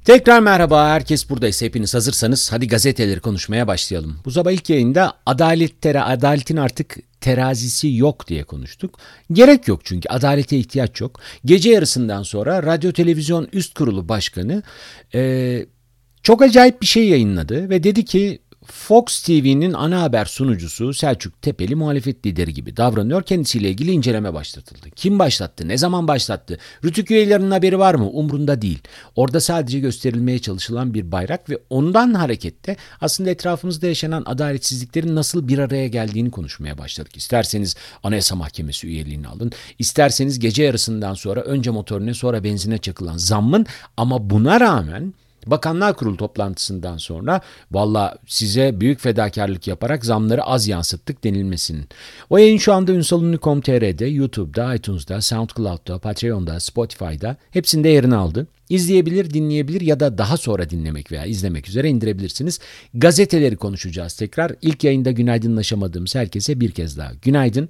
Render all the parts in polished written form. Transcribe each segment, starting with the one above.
Tekrar merhaba, herkes buradaysa hepiniz hazırsanız hadi gazeteleri konuşmaya başlayalım. Bu sabah ilk yayında adaletin artık terazisi yok diye konuştuk. Gerek yok çünkü adalete ihtiyaç yok. Gece yarısından sonra Radyo Televizyon Üst Kurulu Başkanı çok acayip bir şey yayınladı ve dedi ki Fox TV'nin ana haber sunucusu Selçuk Tepeli muhalefet lideri gibi davranıyor. Kendisiyle ilgili inceleme başlatıldı. Kim başlattı? Ne zaman başlattı? Rütük üyelerinin haberi var mı? Umrunda değil. Orada sadece gösterilmeye çalışılan bir bayrak ve ondan hareketle aslında etrafımızda yaşanan adaletsizliklerin nasıl bir araya geldiğini konuşmaya başladık. İsterseniz Anayasa Mahkemesi üyeliğini alın. İsterseniz gece yarısından sonra önce motorine sonra benzine çakılan zammın ama buna rağmen Bakanlar Kurulu toplantısından sonra valla size büyük fedakarlık yaparak zamları az yansıttık denilmesinin. O yayın şu anda ünsalünlü.com.tr'de, YouTube'da, iTunes'da, SoundCloud'da, Patreon'da, Spotify'da hepsinde yerini aldı. İzleyebilir, dinleyebilir ya da daha sonra dinlemek veya izlemek üzere indirebilirsiniz. Gazeteleri konuşacağız tekrar. İlk yayında günaydınlaşamadığımız herkese bir kez daha günaydın.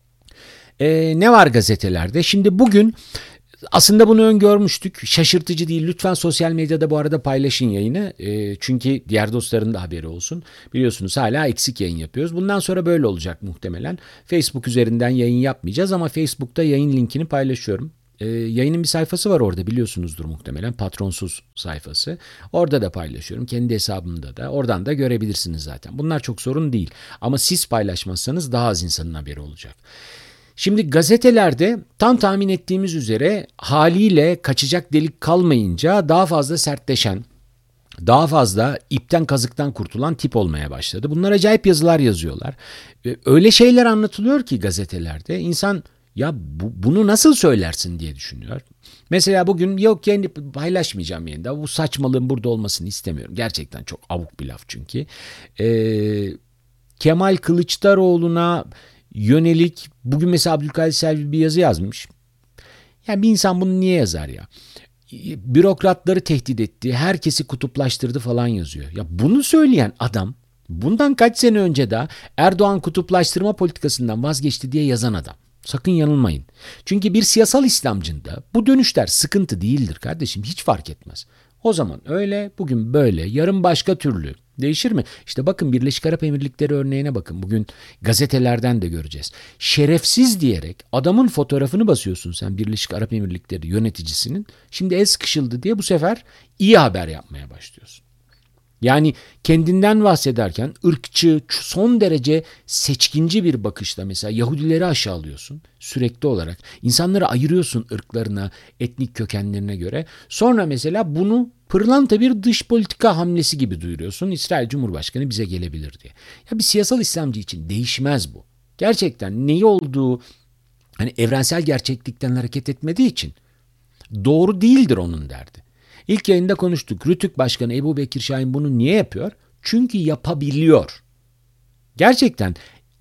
Ne var gazetelerde? Şimdi bugün aslında bunu öngörmüştük. Şaşırtıcı değil. Lütfen sosyal medyada bu arada paylaşın yayını. Çünkü diğer dostların da haberi olsun. Biliyorsunuz hala eksik yayın yapıyoruz. Bundan sonra böyle olacak muhtemelen. Facebook üzerinden yayın yapmayacağız ama Facebook'ta yayın linkini paylaşıyorum. Yayının bir sayfası var orada, biliyorsunuzdur muhtemelen, patronsuz sayfası. Orada da paylaşıyorum, kendi hesabımda da, oradan da görebilirsiniz zaten. Bunlar çok sorun değil ama siz paylaşmazsanız daha az insanın haberi olacak. Şimdi gazetelerde tam tahmin ettiğimiz üzere haliyle kaçacak delik kalmayınca daha fazla sertleşen, daha fazla ipten kazıktan kurtulan tip olmaya başladı. Bunlar acayip yazılar yazıyorlar. Öyle şeyler anlatılıyor ki gazetelerde insan ya bunu nasıl söylersin diye düşünüyor. Mesela bugün yok yayını paylaşmayacağım yayında. Bu saçmalığın burada olmasını istemiyorum. Gerçekten çok abuk bir laf çünkü. Kemal Kılıçdaroğlu'na yönelik bugün mesela Abdülkadir Selvi bir yazı yazmış. Yani bir insan bunu niye yazar ya? Bürokratları tehdit etti, herkesi kutuplaştırdı falan yazıyor. Ya bunu söyleyen adam bundan kaç sene önce de Erdoğan kutuplaştırma politikasından vazgeçti diye yazan adam. Sakın yanılmayın. Çünkü bir siyasal İslamcında bu dönüşler sıkıntı değildir kardeşim, hiç fark etmez. O zaman öyle, bugün böyle, yarın başka türlü. Değişir mi? İşte bakın Birleşik Arap Emirlikleri örneğine bakın. Bugün gazetelerden de göreceğiz. Şerefsiz diyerek adamın fotoğrafını basıyorsun sen Birleşik Arap Emirlikleri yöneticisinin. Şimdi el sıkışıldı diye bu sefer iyi haber yapmaya başlıyorsun. Yani kendinden bahsederken ırkçı, son derece seçkinci bir bakışla mesela Yahudileri aşağılıyorsun sürekli olarak. İnsanları ayırıyorsun ırklarına, etnik kökenlerine göre. Sonra mesela bunu pırlanta bir dış politika hamlesi gibi duyuruyorsun. İsrail Cumhurbaşkanı bize gelebilir diye. Ya bir siyasal İslamcı için değişmez bu. Gerçekten neyi olduğu hani evrensel gerçeklikten hareket etmediği için doğru değildir onun derdi. İlk yayında konuştuk. Rütük Başkanı Ebu Bekir Şahin bunu niye yapıyor? Çünkü yapabiliyor. Gerçekten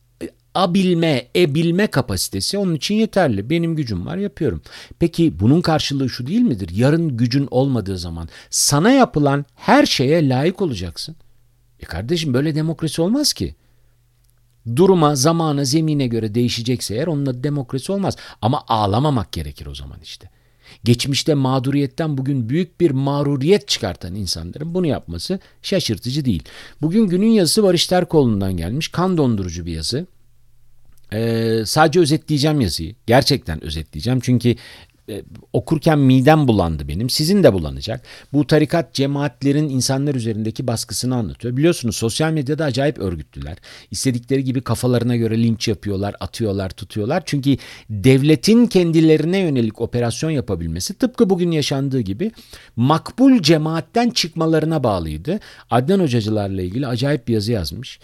bilme kapasitesi onun için yeterli. Benim gücüm var, yapıyorum. Peki bunun karşılığı şu değil midir? Yarın gücün olmadığı zaman sana yapılan her şeye layık olacaksın. Kardeşim böyle demokrasi olmaz ki. Duruma, zamana, zemine göre değişecekse eğer onunla demokrasi olmaz. Ama ağlamamak gerekir o zaman işte. Geçmişte mağduriyetten bugün büyük bir mağruriyet çıkartan insanların bunu yapması şaşırtıcı değil. Bugün günün yazısı Barış Terkoğlu'ndan gelmiş. Kan dondurucu bir yazı. Sadece özetleyeceğim yazıyı. Gerçekten özetleyeceğim. Çünkü okurken midem bulandı benim. Sizin de bulanacak. Bu tarikat cemaatlerin insanlar üzerindeki baskısını anlatıyor. Biliyorsunuz sosyal medyada acayip örgütlüler. İstedikleri gibi kafalarına göre linç yapıyorlar, atıyorlar, tutuyorlar. Çünkü devletin kendilerine yönelik operasyon yapabilmesi tıpkı bugün yaşandığı gibi makbul cemaatten çıkmalarına bağlıydı. Adnan Hocacılarla ilgili acayip bir yazı yazmış.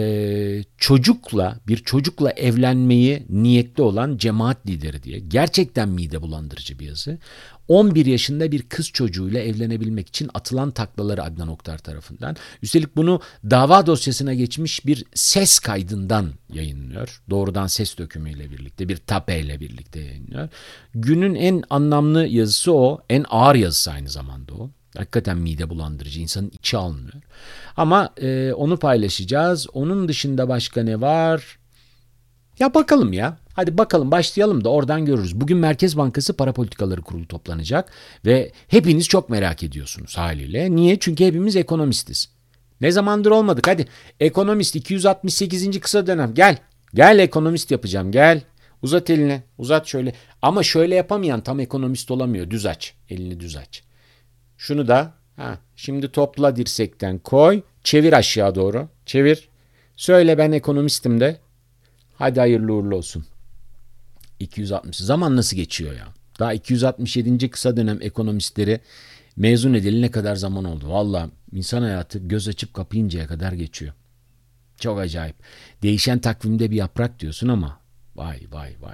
Bir çocukla evlenmeyi niyetli olan cemaat lideri diye. Gerçekten mide bulandırıcı bir yazı. 11 yaşında bir kız çocuğuyla evlenebilmek için atılan taklaları Adnan Oktar tarafından. Üstelik bunu dava dosyasına geçmiş bir ses kaydından yayınlıyor. Doğrudan ses dökümüyle birlikte, bir tapeyle birlikte yayınlıyor. Günün en anlamlı yazısı o. En ağır yazısı aynı zamanda o. Hakikaten mide bulandırıcı, insanın içi almıyor. Ama onu paylaşacağız. Onun dışında başka ne var? Ya bakalım ya. Hadi bakalım başlayalım da oradan görürüz. Bugün Merkez Bankası Para Politikaları Kurulu toplanacak ve hepiniz çok merak ediyorsunuz haliyle. Niye? Çünkü hepimiz ekonomistiz. Ne zamandır olmadık. Hadi ekonomist 268. kısa dönem gel. Gel ekonomist yapacağım gel. Uzat elini uzat şöyle. Ama şöyle yapamayan tam ekonomist olamıyor. Düz aç. Elini düz aç. Şunu da şimdi topla dirsekten koy. Çevir aşağı doğru. Çevir. Söyle ben ekonomistim de. Hadi hayırlı uğurlu olsun. 260. Zaman nasıl geçiyor ya? Daha 267. kısa dönem ekonomistleri mezun edilene ne kadar zaman oldu? Valla insan hayatı göz açıp kapayıncaya kadar geçiyor. Çok acayip. Değişen takvimde bir yaprak diyorsun ama vay vay vay.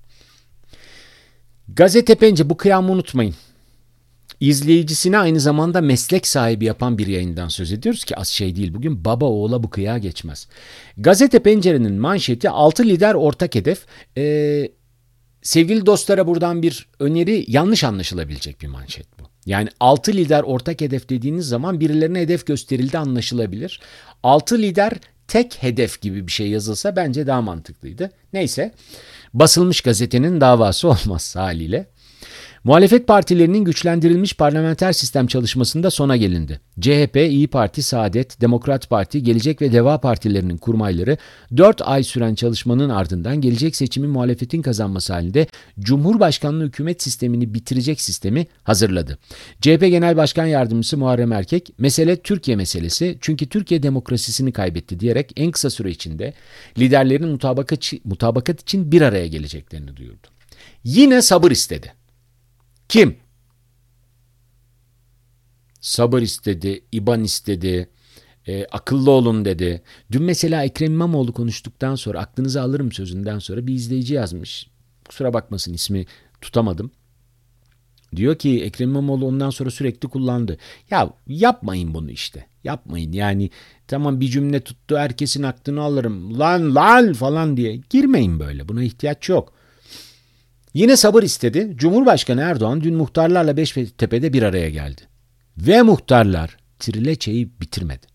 Gazete Pençe bu kıyamı unutmayın. İzleyicisine aynı zamanda meslek sahibi yapan bir yayından söz ediyoruz ki az şey değil. Bugün baba oğula bu kıyağa geçmez. Gazete Pencere'nin manşeti 6 lider ortak hedef. Sevgili dostlara buradan bir öneri, yanlış anlaşılabilecek bir manşet bu. Yani 6 lider ortak hedef dediğiniz zaman birilerine hedef gösterildi anlaşılabilir. 6 lider tek hedef gibi bir şey yazılsa bence daha mantıklıydı. Neyse, basılmış gazetenin davası olmaz haliyle. Muhalefet partilerinin güçlendirilmiş parlamenter sistem çalışmasında sona gelindi. CHP, İyi Parti, Saadet, Demokrat Parti, Gelecek ve Deva partilerinin kurmayları 4 ay süren çalışmanın ardından gelecek seçimin muhalefetin kazanması halinde Cumhurbaşkanlığı hükümet sistemini bitirecek sistemi hazırladı. CHP Genel Başkan Yardımcısı Muharrem Erkek, mesele Türkiye meselesi çünkü Türkiye demokrasisini kaybetti diyerek en kısa süre içinde liderlerin mutabakat için bir araya geleceklerini duyurdu. Yine sabır istedi. Kim? Sabır istedi, İban istedi, akıllı olun dedi. Dün mesela Ekrem İmamoğlu konuştuktan sonra, aklınıza alırım sözünden sonra bir izleyici yazmış. Kusura bakmasın ismi tutamadım. Diyor ki Ekrem İmamoğlu ondan sonra sürekli kullandı. Ya yapmayın bunu işte. Yapmayın yani tamam bir cümle tuttu herkesin aklını alırım. Lan falan diye girmeyin böyle. Buna ihtiyaç yok. Yine sabır istedi. Cumhurbaşkanı Erdoğan dün muhtarlarla Beştepe'de bir araya geldi. Ve muhtarlar trileçeyi bitirmedi.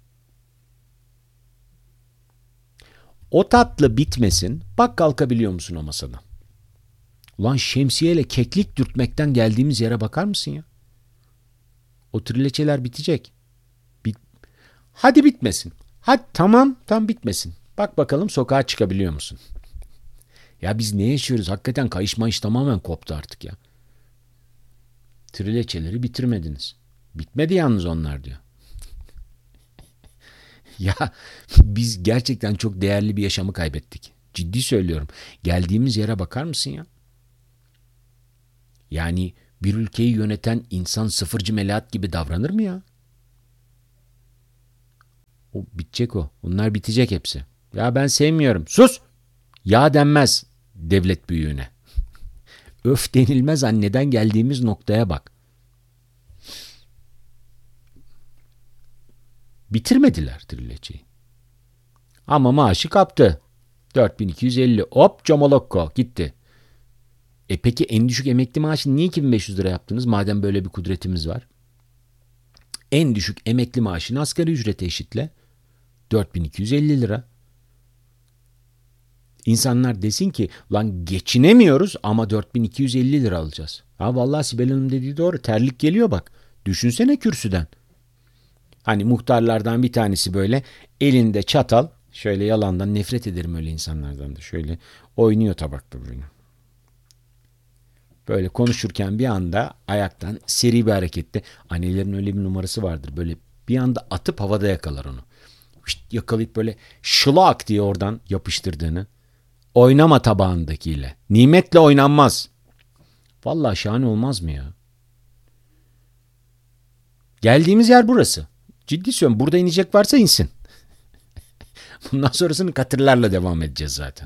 O tatlı bitmesin. Bak kalkabiliyor musun o masadan? Ulan şemsiyeyle keklik dürtmekten geldiğimiz yere bakar mısın ya? O trileçeler bitecek. Hadi bitmesin. Hadi tamam bitmesin. Bak bakalım sokağa çıkabiliyor musun? Ya biz ne yaşıyoruz? Hakikaten kayış mayış tamamen koptu artık ya. Trileçeleri bitirmediniz. Bitmedi yalnız onlar diyor. Ya biz gerçekten çok değerli bir yaşamı kaybettik. Ciddi söylüyorum. Geldiğimiz yere bakar mısın ya? Yani bir ülkeyi yöneten insan sıfırcı melahat gibi davranır mı ya? O bitecek o. Bunlar bitecek hepsi. Ya ben sevmiyorum. Sus! Ya denmez devlet büyüğüne. Öf denilmez anneden geldiğimiz noktaya bak. Bitirmediler trileçeyi. Ama maaşı kaptı. 4250 hop comolokko gitti. Peki en düşük emekli maaşını niye 2500 lira yaptınız madem böyle bir kudretimiz var? En düşük emekli maaşını asgari ücrete eşitle. 4250 lira. İnsanlar desin ki lan geçinemiyoruz ama 4250 lira alacağız. Ha vallahi Sibel Hanım dediği doğru. Terlik geliyor bak. Düşünsene kürsüden. Hani muhtarlardan bir tanesi böyle elinde çatal, şöyle yalandan nefret ederim öyle insanlardan da, şöyle oynuyor tabakta böyle. Böyle konuşurken bir anda ayaktan seri bir harekette, annelerin öyle bir numarası vardır, böyle bir anda atıp havada yakalar onu. Şişt, yakalayıp böyle şılak diye oradan yapıştırdığını. Oynama tabağındakiyle. Nimetle oynanmaz. Vallahi şahane olmaz mı ya? Geldiğimiz yer burası. Ciddi söylüyorum. Burada inecek varsa insin. Bundan sonrasını katırlarla devam edeceğiz zaten.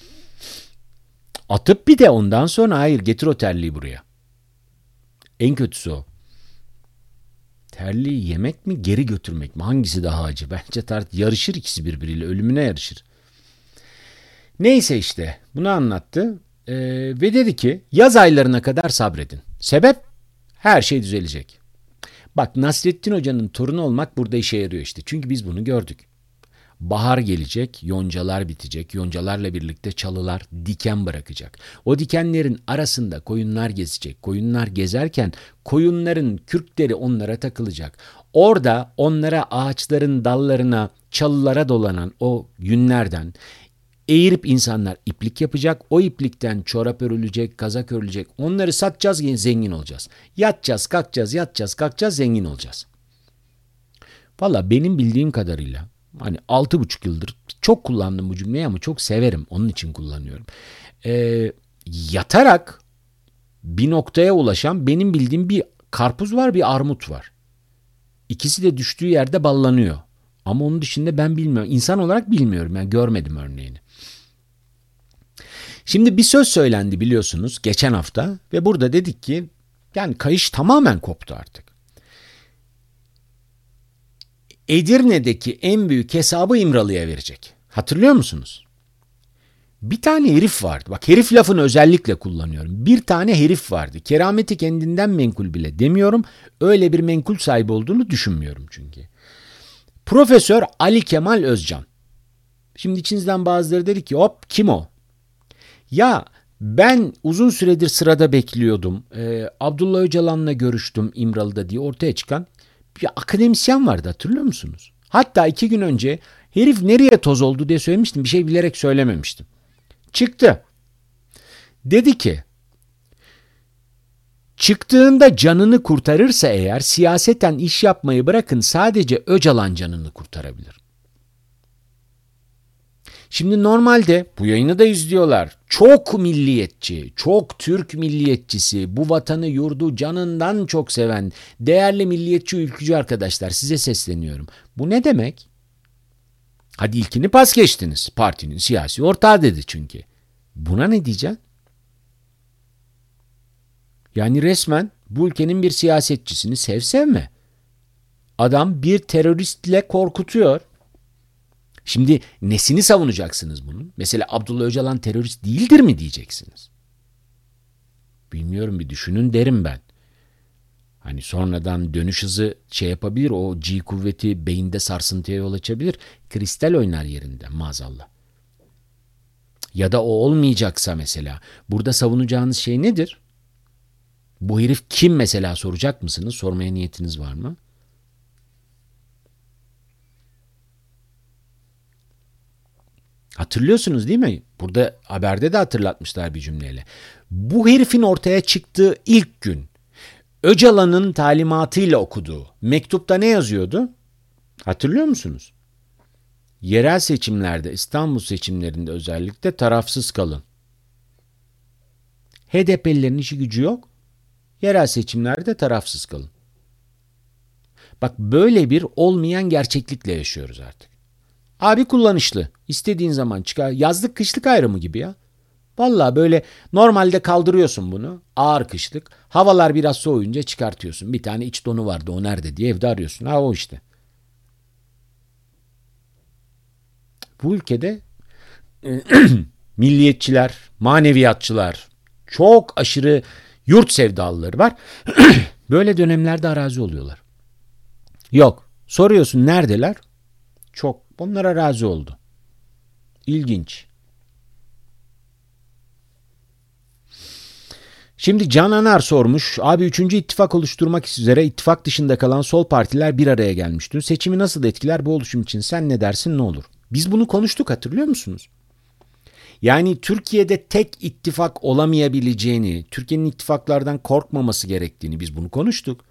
Atıp bir de ondan sonra hayır getir o terliği buraya. En kötüsü o. Terliği yemek mi geri götürmek mi? Hangisi daha acı? Bence yarışır ikisi birbiriyle. Ölümüne yarışır. Neyse işte bunu anlattı. Ve dedi ki yaz aylarına kadar sabredin. Sebep? Her şey düzelecek. Bak Nasrettin Hoca'nın torunu olmak burada işe yarıyor işte. Çünkü biz bunu gördük. Bahar gelecek, yoncalar bitecek. Yoncalarla birlikte çalılar diken bırakacak. O dikenlerin arasında koyunlar gezecek. Koyunlar gezerken koyunların kürkleri onlara takılacak. Orada onlara ağaçların dallarına, çalılara dolanan o yünlerden eğirip insanlar iplik yapacak. O iplikten çorap örülecek, kazak örülecek. Onları satacağız, zengin olacağız. Yatacağız, kalkacağız, yatacağız, kalkacağız, zengin olacağız. Valla benim bildiğim kadarıyla hani 6,5 yıldır çok kullandım bu cümleyi ama çok severim. Onun için kullanıyorum. Yatarak bir noktaya ulaşan benim bildiğim bir karpuz var, bir armut var. İkisi de düştüğü yerde ballanıyor. Ama onun dışında ben bilmiyorum. İnsan olarak bilmiyorum. Yani görmedim örneğini. Şimdi bir söz söylendi biliyorsunuz geçen hafta ve burada dedik ki yani kayış tamamen koptu artık. Edirne'deki en büyük hesabı İmralı'ya verecek. Hatırlıyor musunuz? Bir tane herif vardı. Bak herif lafını özellikle kullanıyorum. Bir tane herif vardı. Kerameti kendinden menkul bile demiyorum. Öyle bir menkul sahibi olduğunu düşünmüyorum çünkü. Profesör Ali Kemal Özcan. Şimdi içinizden bazıları dedi ki hop kim o? Ya ben uzun süredir sırada bekliyordum. Abdullah Öcalan'la görüştüm İmralı'da diye ortaya çıkan bir akademisyen vardı hatırlıyor musunuz? Hatta 2 gün önce herif nereye toz oldu diye söylemiştim. Bir şey bilerek söylememiştim. Çıktı. Dedi ki çıktığında canını kurtarırsa eğer siyaseten iş yapmayı bırakın sadece Öcalan canını kurtarabilir. Şimdi normalde bu yayını da izliyorlar. Çok milliyetçi, çok Türk milliyetçisi, bu vatanı yurdu canından çok seven, değerli milliyetçi ülkücü arkadaşlar size sesleniyorum. Bu ne demek? Hadi ilkini pas geçtiniz. Partinin siyasi ortağı dedi çünkü. Buna ne diyeceksin? Yani resmen bu ülkenin bir siyasetçisini sev sevme. Adam bir teröristle korkutuyor. Şimdi nesini savunacaksınız bunun? Mesela Abdullah Öcalan terörist değildir mi diyeceksiniz? Bilmiyorum bir düşünün derim ben. Hani sonradan dönüş hızı şey yapabilir, o G kuvveti beyinde sarsıntıya yol açabilir. Kristal oynar yerinde maazallah. Ya da o olmayacaksa mesela burada savunacağınız şey nedir? Bu herif kim mesela soracak mısınız? Sormaya niyetiniz var mı? Hatırlıyorsunuz değil mi? Burada haberde de hatırlatmışlar bir cümleyle. Bu herifin ortaya çıktığı ilk gün Öcalan'ın talimatıyla okuduğu mektupta ne yazıyordu? Hatırlıyor musunuz? Yerel seçimlerde, İstanbul seçimlerinde özellikle tarafsız kalın. HDP'lilerin işi gücü yok. Yerel seçimlerde tarafsız kalın. Bak böyle bir olmayan gerçeklikle yaşıyoruz artık. Abi kullanışlı. İstediğin zaman çıkar. Yazlık kışlık ayrımı gibi ya. Vallahi böyle normalde kaldırıyorsun bunu. Ağır kışlık. Havalar biraz soğuyunca çıkartıyorsun. Bir tane iç donu vardı o nerede diye evde arıyorsun. Ha o işte. Bu ülkede milliyetçiler, maneviyatçılar, çok aşırı yurt sevdalıları var. Böyle dönemlerde arazi oluyorlar. Yok. Soruyorsun neredeler? Çok. Onlar arazi oldu. İlginç. Şimdi Can Anar sormuş. Abi 3. ittifak oluşturmak üzere ittifak dışında kalan sol partiler bir araya gelmiş. Dün seçimi nasıl etkiler bu oluşum için? Sen ne dersin ne olur? Biz bunu konuştuk hatırlıyor musunuz? Yani Türkiye'de tek ittifak olamayabileceğini, Türkiye'nin ittifaklardan korkmaması gerektiğini biz bunu konuştuk.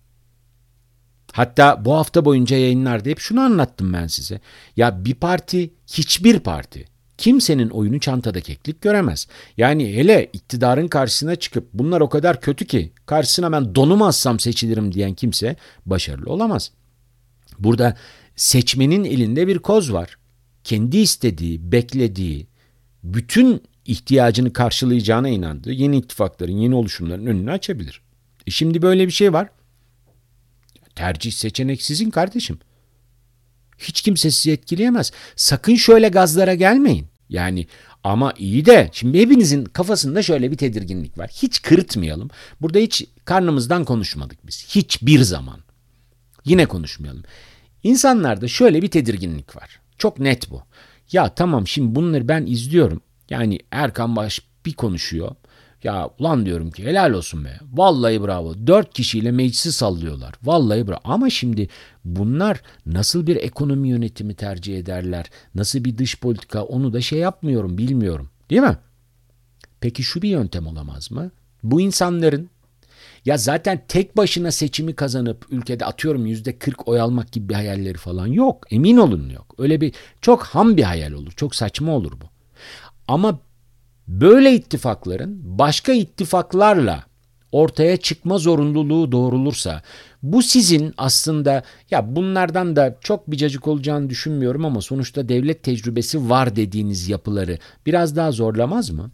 Hatta bu hafta boyunca yayınlarda hep şunu anlattım ben size. Ya bir parti, hiçbir parti kimsenin oyunu çantada keklik göremez. Yani hele iktidarın karşısına çıkıp bunlar o kadar kötü ki karşısına ben donumu assam seçilirim diyen kimse başarılı olamaz. Burada seçmenin elinde bir koz var. Kendi istediği, beklediği, bütün ihtiyacını karşılayacağına inandığı yeni ittifakların, yeni oluşumların önünü açabilir. Şimdi böyle bir şey var. Tercih seçenek sizin kardeşim. Hiç kimse sizi etkileyemez. Sakın şöyle gazlara gelmeyin. Yani ama iyi de şimdi hepinizin kafasında şöyle bir tedirginlik var. Hiç kırıtmayalım. Burada hiç karnımızdan konuşmadık biz. Hiçbir zaman. Yine konuşmayalım. İnsanlarda şöyle bir tedirginlik var. Çok net bu. Ya tamam, şimdi bunları ben izliyorum. Yani Erkan Baş bir konuşuyor. Ya ulan diyorum ki helal olsun be. Vallahi bravo. 4 kişiyle meclisi sallıyorlar. Vallahi bravo. Ama şimdi bunlar nasıl bir ekonomi yönetimi tercih ederler? Nasıl bir dış politika, onu da şey yapmıyorum, bilmiyorum. Değil mi? Peki şu bir yöntem olamaz mı? Bu insanların, ya zaten tek başına seçimi kazanıp ülkede atıyorum %40 oy almak gibi bir hayalleri falan yok. Emin olun yok. Öyle bir çok ham bir hayal olur. Çok saçma olur bu. Ama böyle ittifakların başka ittifaklarla ortaya çıkma zorunluluğu doğrulursa, bu sizin aslında, ya bunlardan da çok bir cacık olacağını düşünmüyorum ama sonuçta devlet tecrübesi var dediğiniz yapıları biraz daha zorlamaz mı?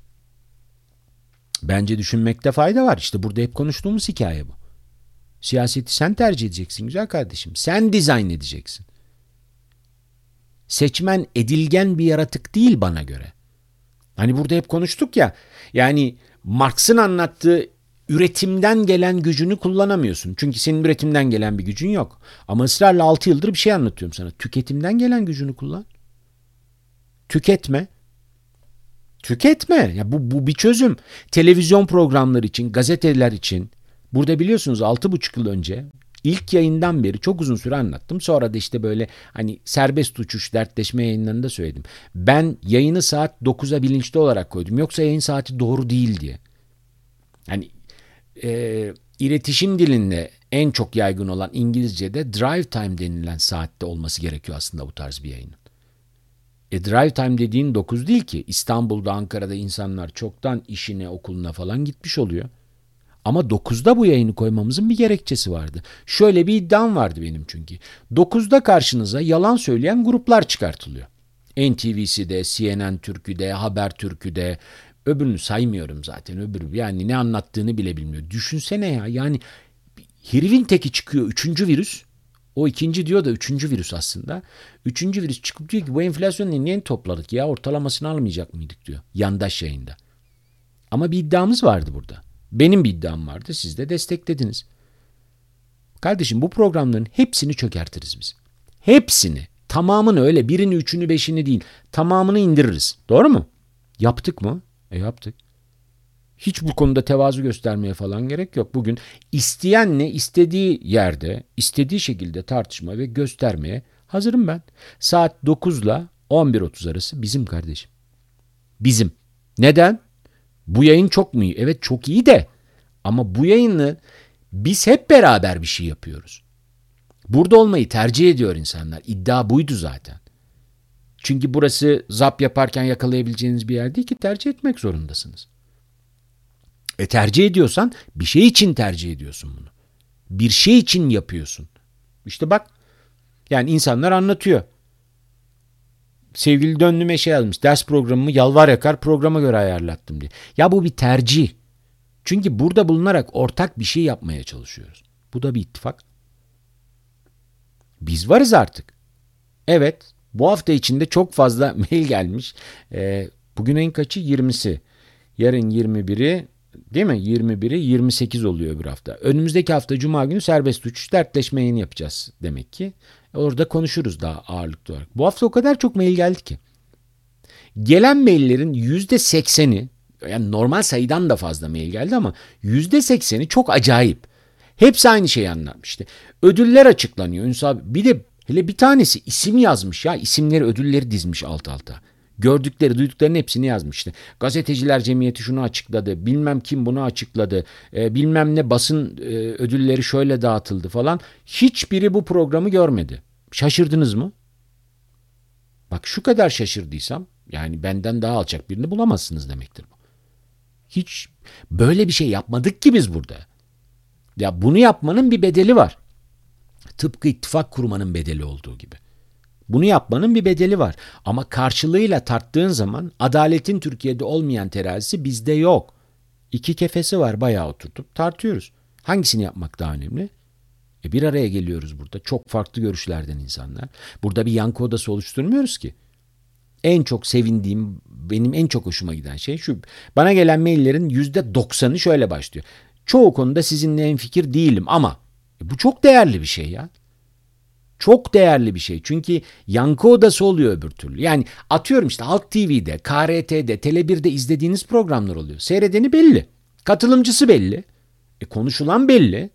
Bence düşünmekte fayda var. İşte burada hep konuştuğumuz hikaye bu. Siyaseti sen tercih edeceksin güzel kardeşim. Sen dizayn edeceksin. Seçmen edilgen bir yaratık değil bana göre. Hani burada hep konuştuk ya. Yani Marx'ın anlattığı üretimden gelen gücünü kullanamıyorsun. Çünkü senin üretimden gelen bir gücün yok. Ama ısrarla 6 yıldır bir şey anlatıyorum sana. Tüketimden gelen gücünü kullan. Tüketme. Tüketme. Ya bu bir çözüm. Televizyon programları için, gazeteler için. Burada biliyorsunuz 6,5 yıl önce ilk yayından beri çok uzun süre anlattım. Sonra da işte böyle hani serbest uçuş dertleşme yayınlarında söyledim. Ben yayını saat 9'a bilinçli olarak koydum. Yoksa yayın saati doğru değil diye. Hani iletişim dilinde en çok yaygın olan İngilizce'de drive time denilen saatte olması gerekiyor aslında bu tarz bir yayının. Drive time dediğin 9 değil ki. İstanbul'da, Ankara'da insanlar çoktan işine, okuluna falan gitmiş oluyor. Ama 9'da bu yayını koymamızın bir gerekçesi vardı. Şöyle bir iddiam vardı benim çünkü. 9'da karşınıza yalan söyleyen gruplar çıkartılıyor. NTV'de, CNN Türk'üde, Habertürk'üde, öbürünü saymıyorum zaten. Öbürü yani ne anlattığını bile bilmiyor. Düşünsene ya, yani herifin teki çıkıyor, 3. virüs. O ikinci diyor da 3. virüs aslında. 3. virüs çıkıp diyor ki bu enflasyonu niye topladık ya, ortalamasını almayacak mıydık diyor yandaş yayında. Ama bir iddiamız vardı burada. Benim bir iddiam vardı, siz de desteklediniz. Kardeşim bu programların hepsini çökertiriz biz. Hepsini. Tamamını, öyle birini, üçünü, beşini değil. Tamamını indiririz. Doğru mu? Yaptık mı? Yaptık. Hiç bu konuda tevazu göstermeye falan gerek yok. Bugün isteyenle istediği yerde, istediği şekilde tartışma ve göstermeye hazırım ben. Saat 9 ile 11.30 arası bizim kardeşim. Bizim. Neden? Bu yayın çok mu iyi? Evet çok iyi de. Ama bu yayını biz hep beraber bir şey yapıyoruz. Burada olmayı tercih ediyor insanlar. İddia buydu zaten. Çünkü burası zap yaparken yakalayabileceğiniz bir yer değil ki, tercih etmek zorundasınız. Tercih ediyorsan bir şey için tercih ediyorsun bunu. Bir şey için yapıyorsun. İşte bak, yani insanlar anlatıyor. Sevgili döndüme şey yazmış. Ders programımı yalvar yakar programa göre ayarlattım diye. Ya bu bir tercih. Çünkü burada bulunarak ortak bir şey yapmaya çalışıyoruz. Bu da bir ittifak. Biz varız artık. Evet, bu hafta içinde çok fazla mail gelmiş. Bugün ayın kaçı? 20'si. Yarın 21'i, değil mi? 21'i 28 oluyor öbür hafta. Önümüzdeki hafta Cuma günü serbest uçuş dertleşme yayını yapacağız demek ki. Orada konuşuruz daha ağırlıklı olarak. Bu hafta o kadar çok mail geldi ki. Gelen maillerin %80'i, yani normal sayıdan da fazla mail geldi ama %80'i çok acayip. Hepsi aynı şeyi anlatmıştı. Ödüller açıklanıyor. Ünsal, bir de hele bir tanesi isim yazmış ya. İsimleri, ödülleri dizmiş alt alta. Gördükleri, duyduklarının hepsini yazmıştı. Gazeteciler Cemiyeti şunu açıkladı. Bilmem kim bunu açıkladı. Bilmem ne basın ödülleri şöyle dağıtıldı falan. Hiçbiri bu programı görmedi. Şaşırdınız mı? Bak şu kadar şaşırdıysam yani benden daha alçak birini bulamazsınız demektir bu. Hiç böyle bir şey yapmadık ki biz burada. Ya bunu yapmanın bir bedeli var. Tıpkı ittifak kurmanın bedeli olduğu gibi. Bunu yapmanın bir bedeli var. Ama karşılığıyla tarttığın zaman adaletin Türkiye'de olmayan terazisi bizde yok. 2 kefesi var, bayağı oturtup tartıyoruz. Hangisini yapmak daha önemli? Bir araya geliyoruz burada. Çok farklı görüşlerden insanlar. Burada bir yankı odası oluşturmuyoruz ki. En çok sevindiğim, benim en çok hoşuma giden şey şu. Bana gelen maillerin %90'ı şöyle başlıyor. Çoğu konuda sizinle hemfikir değilim ama bu çok değerli bir şey ya. Çok değerli bir şey. Çünkü yankı odası oluyor öbür türlü. Yani atıyorum işte Halk TV'de, KRT'de, Tele1'de izlediğiniz programlar oluyor. Seyredeni belli. Katılımcısı belli. Konuşulan belli.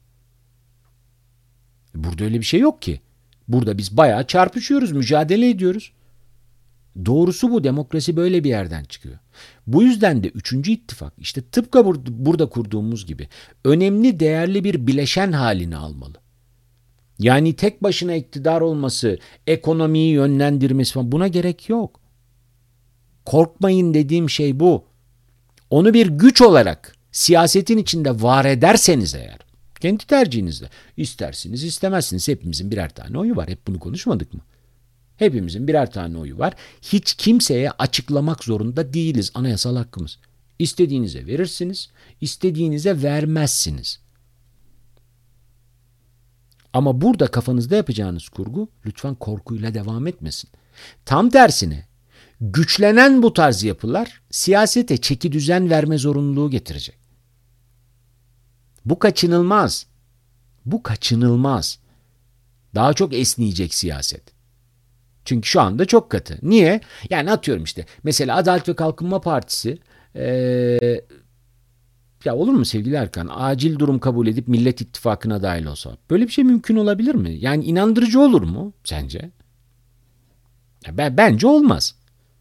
Burada öyle bir şey yok ki. Burada biz bayağı çarpışıyoruz, mücadele ediyoruz. Doğrusu bu, demokrasi böyle bir yerden çıkıyor. Bu yüzden de üçüncü ittifak işte tıpkı burada kurduğumuz gibi önemli, değerli bir bileşen halini almalı. Yani tek başına iktidar olması, ekonomiyi yönlendirmesi falan, buna gerek yok. Korkmayın dediğim şey bu. Onu bir güç olarak siyasetin içinde var ederseniz eğer, kendi tercihinizle, istersiniz istemezsiniz, hepimizin birer tane oyu var. Hep bunu konuşmadık mı? Hepimizin birer tane oyu var. Hiç kimseye açıklamak zorunda değiliz, anayasal hakkımız. İstediğinize verirsiniz, istediğinize vermezsiniz. Ama burada kafanızda yapacağınız kurgu lütfen korkuyla devam etmesin. Tam tersine güçlenen bu tarz yapılar siyasete çekidüzen verme zorunluluğu getirecek. Bu kaçınılmaz. Bu kaçınılmaz. Daha çok esneyecek siyaset. Çünkü şu anda çok katı. Niye? Yani atıyorum işte mesela Adalet ve Kalkınma Partisi ya olur mu sevgili Erkan? Acil durum kabul edip Millet İttifakı'na dahil olsa. Böyle bir şey mümkün olabilir mi? Yani inandırıcı olur mu sence? Bence olmaz.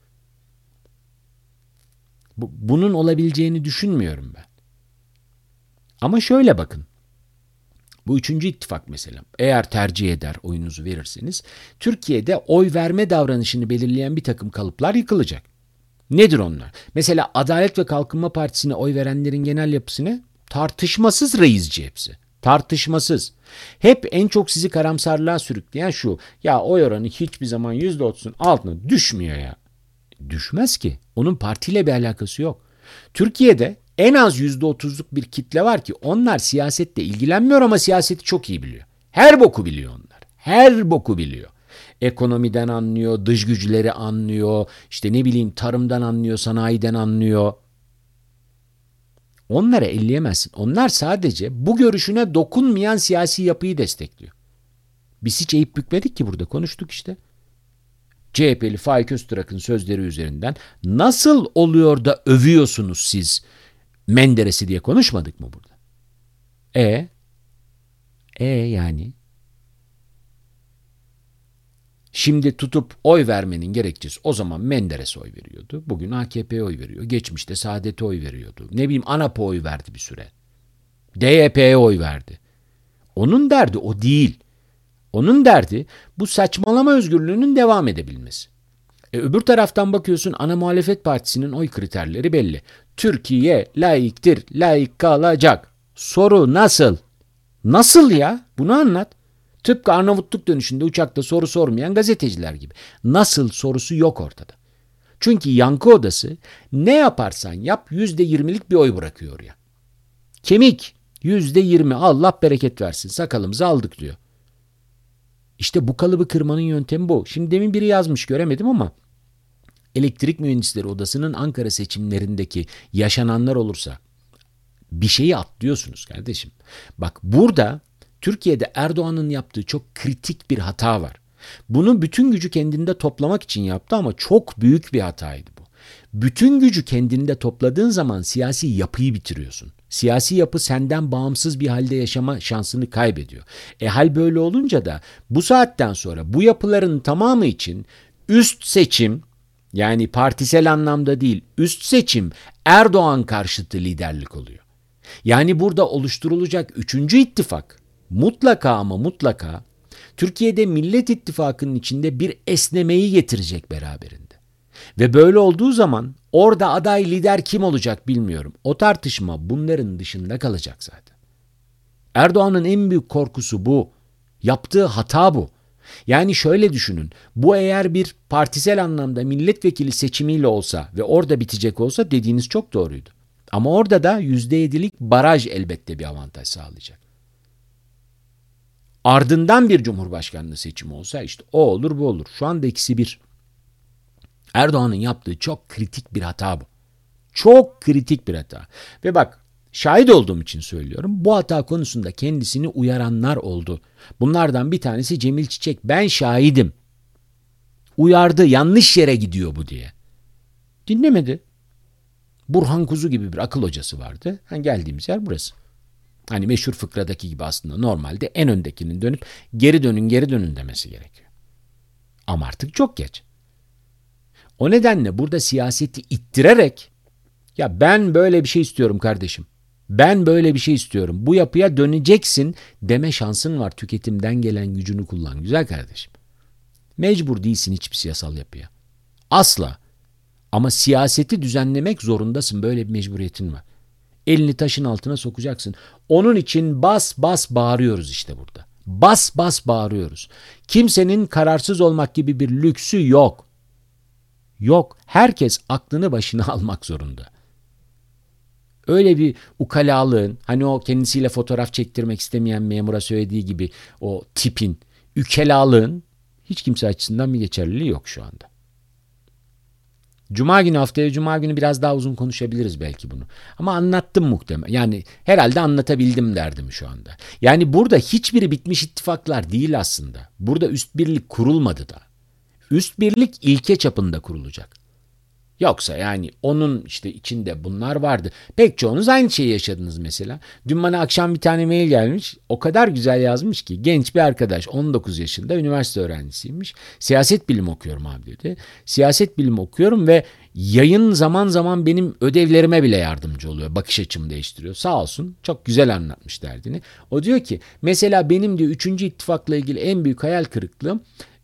Bunun olabileceğini düşünmüyorum ben. Ama şöyle bakın. Bu üçüncü ittifak mesela. Eğer tercih eder, oyunuzu verirseniz, Türkiye'de oy verme davranışını belirleyen bir takım kalıplar yıkılacak. Nedir onlar? Mesela Adalet ve Kalkınma Partisi'ne oy verenlerin genel yapısı ne? Tartışmasız reizci hepsi. Tartışmasız. Hep en çok sizi karamsarlığa sürükleyen şu. Ya oy oranı hiçbir zaman %30'un altına düşmüyor ya. Düşmez ki. Onun partiyle bir alakası yok. Türkiye'de en az %30'luk bir kitle var ki onlar siyasette ilgilenmiyor ama siyaseti çok iyi biliyor. Her boku biliyor onlar. Her boku biliyor. Ekonomiden anlıyor, dış güçleri anlıyor, işte ne bileyim tarımdan anlıyor, sanayiden anlıyor. Onlara elleyemezsin. Onlar sadece bu görüşüne dokunmayan siyasi yapıyı destekliyor. Biz hiç eğip bükmedik ki burada, konuştuk işte. CHP'li Faik Öztürk'ün sözleri üzerinden nasıl oluyor da övüyorsunuz siz Menderes'i diye konuşmadık mı burada? Yani şimdi tutup oy vermenin gerekçesi o zaman Menderes'e oy veriyordu. Bugün AKP'ye oy veriyor. Geçmişte Saadet'e oy veriyordu. Ne bileyim ANAP'a oy verdi bir süre. DYP'ye oy verdi. Onun derdi o değil. Onun derdi bu saçmalama özgürlüğünün devam edebilmesi. Öbür taraftan bakıyorsun ana muhalefet partisinin oy kriterleri belli. Türkiye layıktır, layık kalacak. Soru nasıl? Nasıl ya? Bunu anlat. Tıpkı Arnavutluk dönüşünde uçakta soru sormayan gazeteciler gibi. Nasıl sorusu yok ortada. Çünkü yankı odası ne yaparsan yap %20'lik bir oy bırakıyor ya. Kemik %20, Allah bereket versin, sakalımızı aldık diyor. İşte bu kalıbı kırmanın yöntemi bu. Şimdi demin biri yazmış, göremedim ama Elektrik Mühendisleri Odası'nın Ankara seçimlerindeki yaşananlar olursa bir şeyi atlıyorsunuz kardeşim. Bak burada Türkiye'de Erdoğan'ın yaptığı çok kritik bir hata var. Bunu bütün gücü kendinde toplamak için yaptı ama çok büyük bir hataydı bu. Bütün gücü kendinde topladığın zaman siyasi yapıyı bitiriyorsun. Siyasi yapı senden bağımsız bir halde yaşama şansını kaybediyor. Hal böyle olunca da bu saatten sonra bu yapıların tamamı için üst seçim, yani partisel anlamda değil, üst seçim Erdoğan karşıtı liderlik oluyor. Yani burada oluşturulacak üçüncü ittifak mutlaka ama mutlaka Türkiye'de Millet İttifakı'nın içinde bir esnemeyi getirecek beraberinde. Ve böyle olduğu zaman orada aday lider kim olacak bilmiyorum. O tartışma bunların dışında kalacak zaten. Erdoğan'ın en büyük korkusu bu. Yaptığı hata bu. Yani şöyle düşünün. Bu eğer bir partisel anlamda milletvekili seçimiyle olsa ve orada bitecek olsa dediğiniz çok doğruydu. Ama orada da %7'lik baraj elbette bir avantaj sağlayacak. Ardından bir cumhurbaşkanlığı seçimi olsa işte o olur bu olur. Şu anda ikisi bir. Erdoğan'ın yaptığı çok kritik bir hata bu. Çok kritik bir hata. Ve bak Şahit olduğum için söylüyorum. Bu hata konusunda kendisini uyaranlar oldu. Bunlardan bir tanesi Cemil Çiçek. Ben şahidim. Uyardı, yanlış yere gidiyor bu diye. Dinlemedi. Burhan Kuzu gibi bir akıl hocası vardı. Geldiğimiz yer burası. Hani meşhur fıkradaki gibi aslında normalde en öndekinin dönüp geri dönün demesi gerekiyor. Ama artık çok geç. O nedenle burada siyaseti ittirerek ya ben böyle bir şey istiyorum kardeşim. Ben böyle bir şey istiyorum. Bu yapıya döneceksin deme şansın var. Tüketimden gelen gücünü kullan güzel kardeşim. Mecbur değilsin hiçbir siyasal yapıya. Asla. Ama siyaseti düzenlemek zorundasın. Böyle bir mecburiyetin var. Elini taşın altına sokacaksın. Onun için bas bas bağırıyoruz işte burada. Bas bas bağırıyoruz. Kimsenin kararsız olmak gibi bir lüksü yok. Yok. Herkes aklını başına almak zorunda. Öyle bir ukalalığın, hani o kendisiyle fotoğraf çektirmek istemeyen memura söylediği gibi o tipin, ükelalığın hiç kimse açısından bir geçerliliği yok şu anda. Haftaya Cuma günü biraz daha uzun konuşabiliriz belki bunu. Ama anlattım muhtemelen. Yani herhalde anlatabildim derdim şu anda. Yani burada hiçbiri bitmiş ittifaklar değil aslında. Burada üst birlik kurulmadı da. Üst birlik ilke çapında kurulacak. Yoksa yani onun işte içinde bunlar vardı. Pek çoğunuz aynı şeyi yaşadınız mesela. Dün bana akşam bir tane mail gelmiş. O kadar güzel yazmış ki genç bir arkadaş 19 yaşında üniversite öğrencisiymiş. Siyaset bilimi okuyorum abi dedi. Siyaset bilimi okuyorum ve yayın zaman zaman benim ödevlerime bile yardımcı oluyor. Bakış açımı değiştiriyor. Sağ olsun çok güzel anlatmış derdini. O diyor ki mesela benim diyor 3. ittifakla ilgili en büyük hayal kırıklığım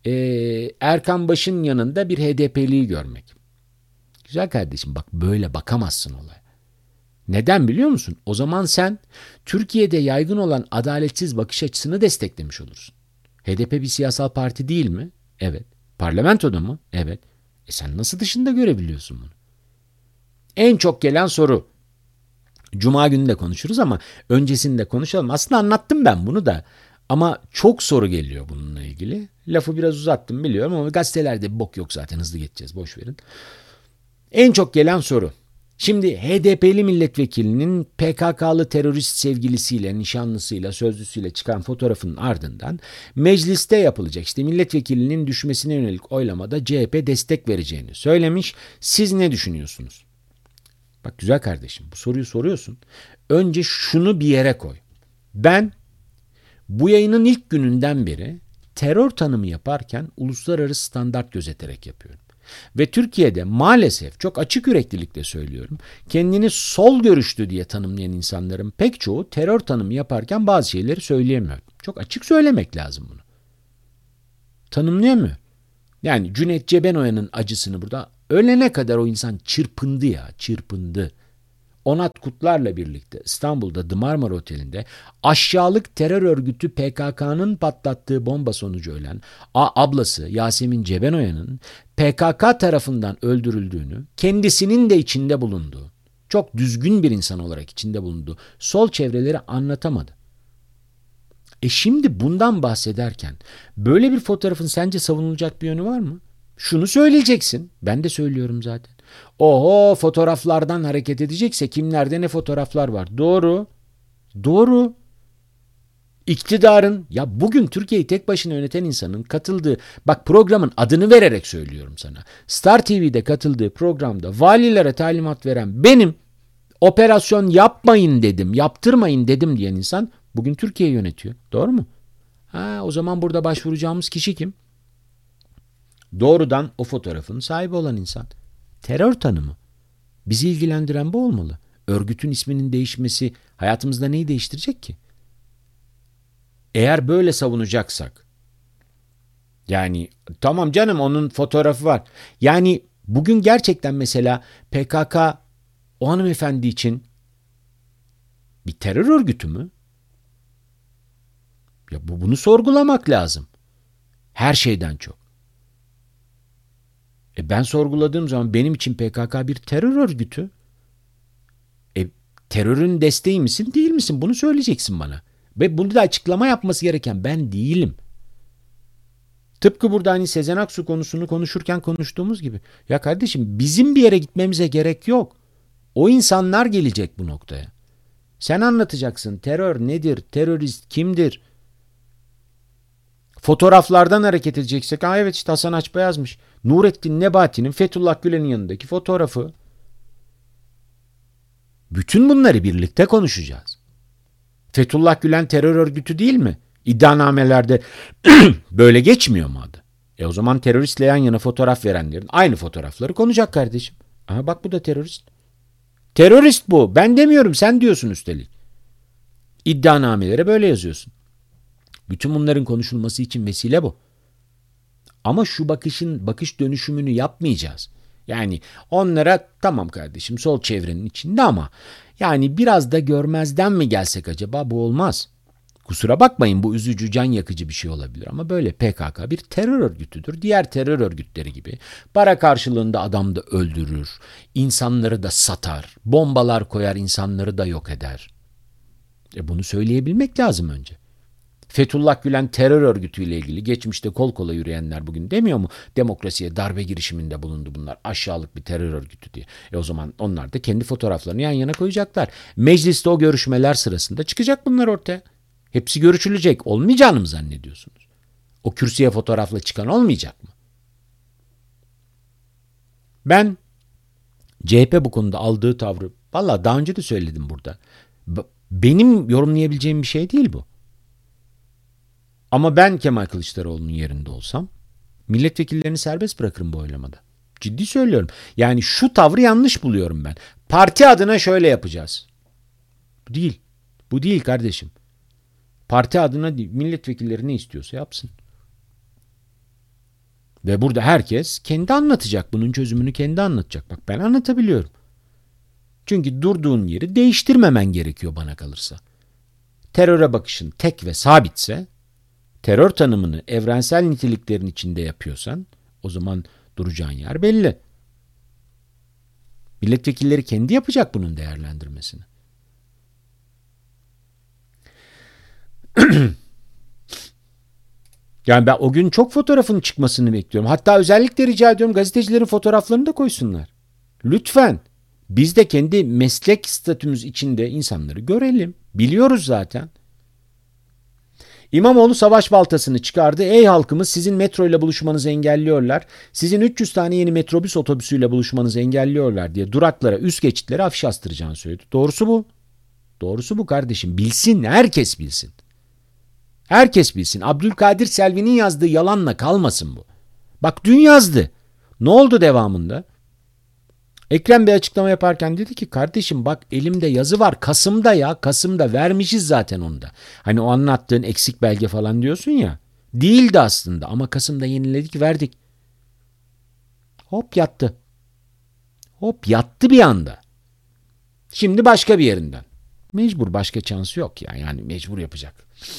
Erkan Baş'ın yanında bir HDP'liyi görmek. Güzel kardeşim bak böyle bakamazsın olaya. Neden biliyor musun? O zaman sen Türkiye'de yaygın olan adaletsiz bakış açısını desteklemiş olursun. HDP bir siyasal parti değil mi? Evet. Parlamentoda mı? Evet. Sen nasıl dışında görebiliyorsun bunu? En çok gelen soru. Cuma günü de konuşuruz ama öncesinde konuşalım. Aslında anlattım ben bunu da. Ama çok soru geliyor bununla ilgili. Lafı biraz uzattım biliyorum ama gazetelerde bir bok yok zaten hızlı geçeceğiz boş verin. En çok gelen soru. Şimdi HDP'li milletvekilinin PKK'lı terörist sevgilisiyle, nişanlısıyla, sözlüsüyle çıkan fotoğrafının ardından mecliste yapılacak işte milletvekilinin düşmesine yönelik oylamada CHP destek vereceğini söylemiş. Siz ne düşünüyorsunuz? Bak güzel kardeşim bu soruyu soruyorsun. Önce şunu bir yere koy. Ben bu yayının ilk gününden beri terör tanımı yaparken uluslararası standart gözeterek yapıyorum. Ve Türkiye'de maalesef çok açık yüreklilikle söylüyorum. Kendini sol görüşlü diye tanımlayan insanların pek çoğu terör tanımı yaparken bazı şeyleri söyleyemiyor. Çok açık söylemek lazım bunu. Tanımlayamıyor. Yani Cüneyt Cebenoya'nın acısını burada ölene kadar o insan çırpındı ya, çırpındı. Onat Kutlar'la birlikte İstanbul'da The Marmara Oteli'nde aşağılık terör örgütü PKK'nın patlattığı bomba sonucu ölen ablası Yasemin Cebenoya'nın PKK tarafından öldürüldüğünü, kendisinin de içinde bulunduğu, çok düzgün bir insan olarak içinde bulunduğu sol çevreleri anlatamadı. Şimdi bundan bahsederken böyle bir fotoğrafın sence savunulacak bir yönü var mı? Şunu söyleyeceksin. Ben de söylüyorum zaten. Oho fotoğraflardan hareket edecekse kimlerde ne fotoğraflar var. Doğru. Doğru. İktidarın ya bugün Türkiye'yi tek başına yöneten insanın katıldığı bak programın adını vererek söylüyorum sana. Star TV'de katıldığı programda valilere talimat veren benim operasyon yapmayın dedim, yaptırmayın dedim diyen insan bugün Türkiye'yi yönetiyor. Doğru mu? O zaman burada başvuracağımız kişi kim? Doğrudan o fotoğrafın sahibi olan insan. Terör tanımı. Bizi ilgilendiren bu olmalı. Örgütün isminin değişmesi hayatımızda neyi değiştirecek ki? Eğer böyle savunacaksak, yani tamam canım onun fotoğrafı var. Yani bugün gerçekten mesela PKK o hanımefendi için bir terör örgütü mü? Ya bunu sorgulamak lazım. Her şeyden çok. Ben sorguladığım zaman benim için PKK bir terör örgütü. Terörün desteği misin değil misin? Bunu söyleyeceksin bana. Ve bunu da açıklama yapması gereken ben değilim. Tıpkı burada hani Sezen Aksu konusunu konuşurken konuştuğumuz gibi. Ya kardeşim bizim bir yere gitmemize gerek yok. O insanlar gelecek bu noktaya. Sen anlatacaksın. Terör nedir? Terörist kimdir? Fotoğraflardan hareket edeceksek, evet işte Hasan Açba yazmış. Nurettin Nebati'nin Fethullah Gülen'in yanındaki fotoğrafı. Bütün bunları birlikte konuşacağız. Fethullah Gülen terör örgütü değil mi? İddianamelerde böyle geçmiyor mu adı? O zaman teröristle yan yana fotoğraf verenlerin aynı fotoğrafları konacak kardeşim. Aha bak bu da terörist. Terörist bu. Ben demiyorum, sen diyorsun üstelik. İddianamelere böyle yazıyorsun. Bütün bunların konuşulması için vesile bu. Ama şu bakış dönüşümünü yapmayacağız. Yani onlara tamam kardeşim sol çevrenin içinde ama yani biraz da görmezden mi gelsek acaba, bu olmaz. Kusura bakmayın, bu üzücü, can yakıcı bir şey olabilir ama böyle. PKK bir terör örgütüdür. Diğer terör örgütleri gibi para karşılığında adam da öldürür, insanları da satar, bombalar koyar, insanları da yok eder. Bunu söyleyebilmek lazım önce. Fethullah Gülen terör örgütüyle ilgili geçmişte kol kola yürüyenler bugün demiyor mu? Demokrasiye darbe girişiminde bulundu bunlar. Aşağılık bir terör örgütü diye. O zaman onlar da kendi fotoğraflarını yan yana koyacaklar. Mecliste o görüşmeler sırasında çıkacak bunlar ortaya. Hepsi görüşülecek. Olmayacağını mı zannediyorsunuz? O kürsüye fotoğrafla çıkan olmayacak mı? Ben CHP bu konuda aldığı tavrı vallahi daha önce de söyledim burada. Benim yorumlayabileceğim bir şey değil bu. Ama ben Kemal Kılıçdaroğlu'nun yerinde olsam milletvekillerini serbest bırakırım bu oylamada. Ciddi söylüyorum. Yani şu tavrı yanlış buluyorum ben. Parti adına şöyle yapacağız. Bu değil. Bu değil kardeşim. Parti adına değil. Milletvekilleri ne istiyorsa yapsın. Ve burada herkes kendi anlatacak. Bunun çözümünü kendi anlatacak. Bak ben anlatabiliyorum. Çünkü durduğun yeri değiştirmemen gerekiyor bana kalırsa. Teröre bakışın tek ve sabitse, terör tanımını evrensel niteliklerin içinde yapıyorsan o zaman duracağın yer belli. Milletvekilleri kendi yapacak bunun değerlendirmesini. Yani ben o gün çok fotoğrafın çıkmasını bekliyorum. Hatta özellikle rica ediyorum, gazetecilerin fotoğraflarını da koysunlar. Lütfen. Biz de kendi meslek statümüz içinde insanları görelim. Biliyoruz zaten. İmamoğlu savaş baltasını çıkardı. Ey halkımız, sizin metro ile buluşmanızı engelliyorlar. Sizin 300 tane yeni metrobüs otobüsüyle buluşmanızı engelliyorlar diye duraklara, üst geçitlere afiş astıracağını söyledi. Doğrusu bu. Doğrusu bu kardeşim. Bilsin, herkes bilsin. Herkes bilsin. Abdülkadir Selvi'nin yazdığı yalanla kalmasın bu. Bak dün yazdı. Ne oldu devamında? Ekrem Bey açıklama yaparken dedi ki kardeşim bak elimde yazı var. Kasım'da ya. Kasım'da vermişiz zaten onu da. Hani o anlattığın eksik belge falan diyorsun ya. Değildi aslında ama Kasım'da yeniledik, verdik. Hop yattı. Hop yattı bir anda. Şimdi başka bir yerinden. Mecbur, başka şansı yok ya. Yani mecbur yapacak.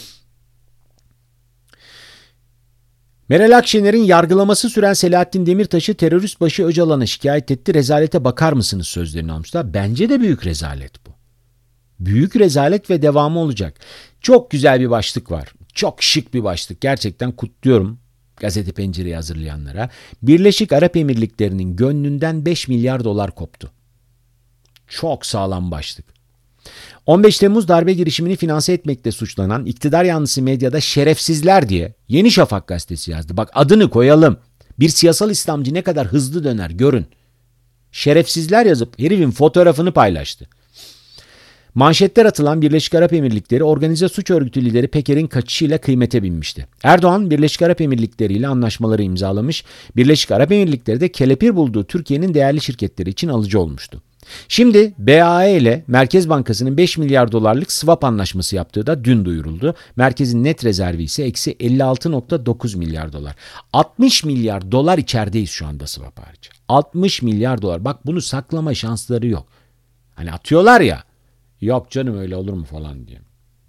Meral Akşener'in yargılaması süren Selahattin Demirtaş'ı terörist başı Öcalan'a şikayet etti. Rezalete bakar mısınız sözlerini almışlar. Bence de büyük rezalet bu. Büyük rezalet ve devamı olacak. Çok güzel bir başlık var. Çok şık bir başlık. Gerçekten kutluyorum Gazete Pencere'yi hazırlayanlara. Birleşik Arap Emirlikleri'nin gönlünden 5 milyar dolar koptu. Çok sağlam başlık. 15 Temmuz darbe girişimini finanse etmekle suçlanan iktidar yanlısı medyada şerefsizler diye Yeni Şafak gazetesi yazdı. Bak adını koyalım. Bir siyasal İslamcı ne kadar hızlı döner görün. Şerefsizler yazıp herifin fotoğrafını paylaştı. Manşetler atılan Birleşik Arap Emirlikleri organize suç örgütü lideri Peker'in kaçışıyla kıymete binmişti. Erdoğan Birleşik Arap Emirlikleri ile anlaşmaları imzalamış. Birleşik Arap Emirlikleri de kelepir bulduğu Türkiye'nin değerli şirketleri için alıcı olmuştu. Şimdi BAE ile Merkez Bankası'nın 5 milyar dolarlık swap anlaşması yaptığı da dün duyuruldu. Merkezin net rezervi ise eksi 56,9 milyar dolar. 60 milyar dolar içerideyiz şu anda swap hariç. 60 milyar dolar. Bak bunu saklama şansları yok. Hani atıyorlar ya. Yok canım öyle olur mu falan diye.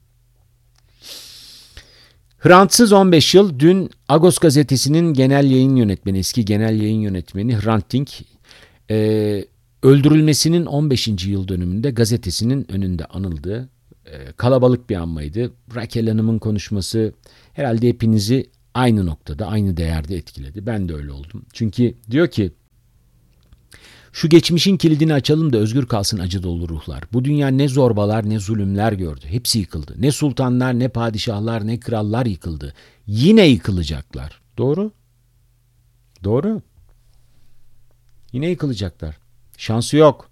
Hrant'sız 15 yıl. Dün Agos gazetesinin genel yayın yönetmeni, eski genel yayın yönetmeni Hrant Dink öldürülmesinin 15. yıl dönümünde gazetesinin önünde anıldı. Kalabalık bir anmaydı. Rakel Hanım'ın konuşması herhalde hepinizi aynı noktada, aynı değerde etkiledi. Ben de öyle oldum. Çünkü diyor ki Şu geçmişin kilidini açalım da özgür kalsın acı dolu ruhlar. Bu dünya ne zorbalar ne zulümler gördü. Hepsi yıkıldı. Ne sultanlar ne padişahlar ne krallar yıkıldı. Yine yıkılacaklar. Doğru. Doğru. Yine yıkılacaklar. Şansı yok.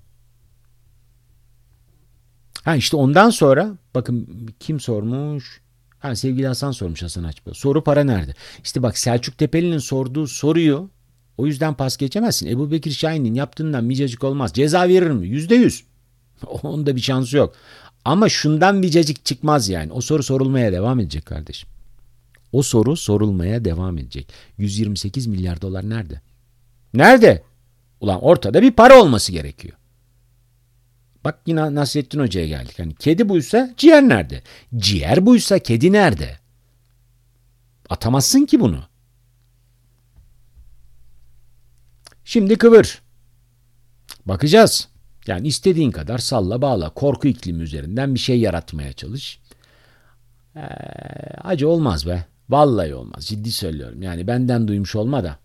İşte ondan sonra bakın kim sormuş? Sevgili Hasan sormuş, Hasan Açba. Soru para nerede? İşte bak, Selçuk Tepeli'nin sorduğu soruyu o yüzden pas geçemezsin. Ebu Bekir Şahin'in yaptığından micacık olmaz. Ceza verir mi? %100. Onda bir şansı yok. Ama şundan micacık çıkmaz yani. O soru sorulmaya devam edecek kardeşim. O soru sorulmaya devam edecek. 128 milyar dolar nerede? Nerede? Ulan ortada bir para olması gerekiyor. Bak yine Nasrettin Hoca'ya geldik. Hani kedi buysa ciğer nerede? Ciğer buysa kedi nerede? Atamazsın ki bunu. Şimdi kıvır. Bakacağız. Yani istediğin kadar salla bağla. Korku iklimi üzerinden bir şey yaratmaya çalış. Acı olmaz be. Vallahi olmaz. Ciddi söylüyorum. Yani benden duymuş olma da.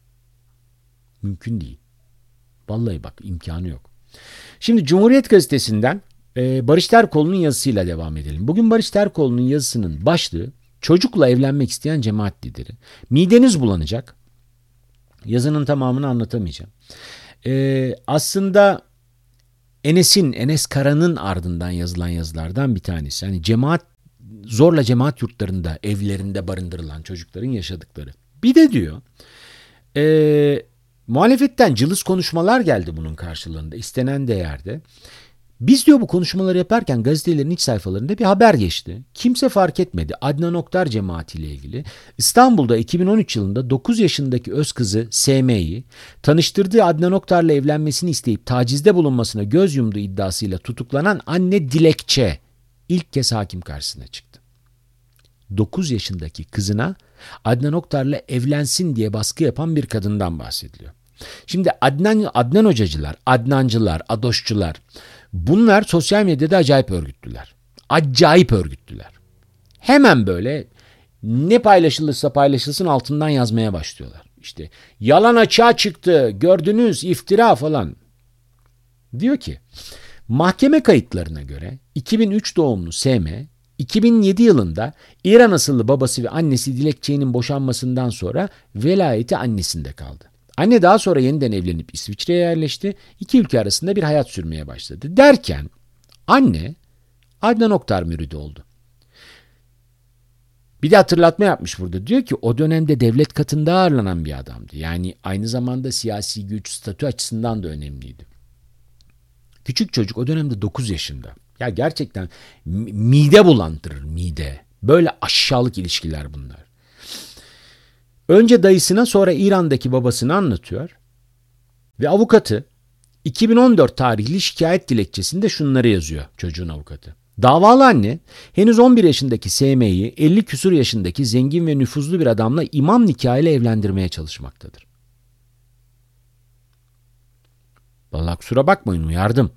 Mümkün değil. Vallahi bak, imkanı yok. Şimdi Cumhuriyet Gazetesi'nden Barış Terkoğlu'nun yazısıyla devam edelim. Bugün Barış Terkoğlu'nun yazısının başlığı çocukla evlenmek isteyen cemaat lideri. Mideniz bulanacak. Yazının tamamını anlatamayacağım. Aslında Enes Kara'nın ardından yazılan yazılardan bir tanesi. Yani zorla cemaat yurtlarında, evlerinde barındırılan çocukların yaşadıkları. Bir de diyor, muhalefetten cılız konuşmalar geldi bunun karşılığında, istenen değerde. Biz diyor bu konuşmaları yaparken gazetelerin iç sayfalarında bir haber geçti. Kimse fark etmedi. Adnan Oktar cemaatiyle ilgili. İstanbul'da 2013 yılında 9 yaşındaki öz kızı SM'yi tanıştırdığı Adnan Oktar'la evlenmesini isteyip tacizde bulunmasına göz yumduğu iddiasıyla tutuklanan anne Dilekçe ilk kez hakim karşısına çıktı. 9 yaşındaki kızına Adnan Oktar'la evlensin diye baskı yapan bir kadından bahsediliyor. Şimdi Adnan hocacılar, Adnancılar, Adoşçular, bunlar sosyal medyada acayip örgütlüler. Acayip örgütlüler. Hemen böyle ne paylaşılırsa paylaşılsın altından yazmaya başlıyorlar. İşte yalan açığa çıktı, gördünüz, iftira falan. Diyor ki, mahkeme kayıtlarına göre 2003 doğumlu SM, 2007 yılında İran asıllı babası ve annesi Dilekçe'nin boşanmasından sonra velayeti annesinde kaldı. Anne daha sonra yeniden evlenip İsviçre'ye yerleşti. İki ülke arasında bir hayat sürmeye başladı. Derken anne Adnan Oktar müridi oldu. Bir de hatırlatma yapmış burada. Diyor ki o dönemde devlet katında ağırlanan bir adamdı. Yani aynı zamanda siyasi güç, statü açısından da önemliydi. Küçük çocuk o dönemde 9 yaşında. Ya gerçekten mide bulandırır, mide. Böyle aşağılık ilişkiler bunlar. Önce dayısına, sonra İran'daki babasını anlatıyor. Ve avukatı 2014 tarihli şikayet dilekçesinde şunları yazıyor çocuğun avukatı. Davalı anne henüz 11 yaşındaki SM'yi 50 küsur yaşındaki zengin ve nüfuzlu bir adamla imam nikahıyla evlendirmeye çalışmaktadır. Vallahi kusura bakmayın, uyardım.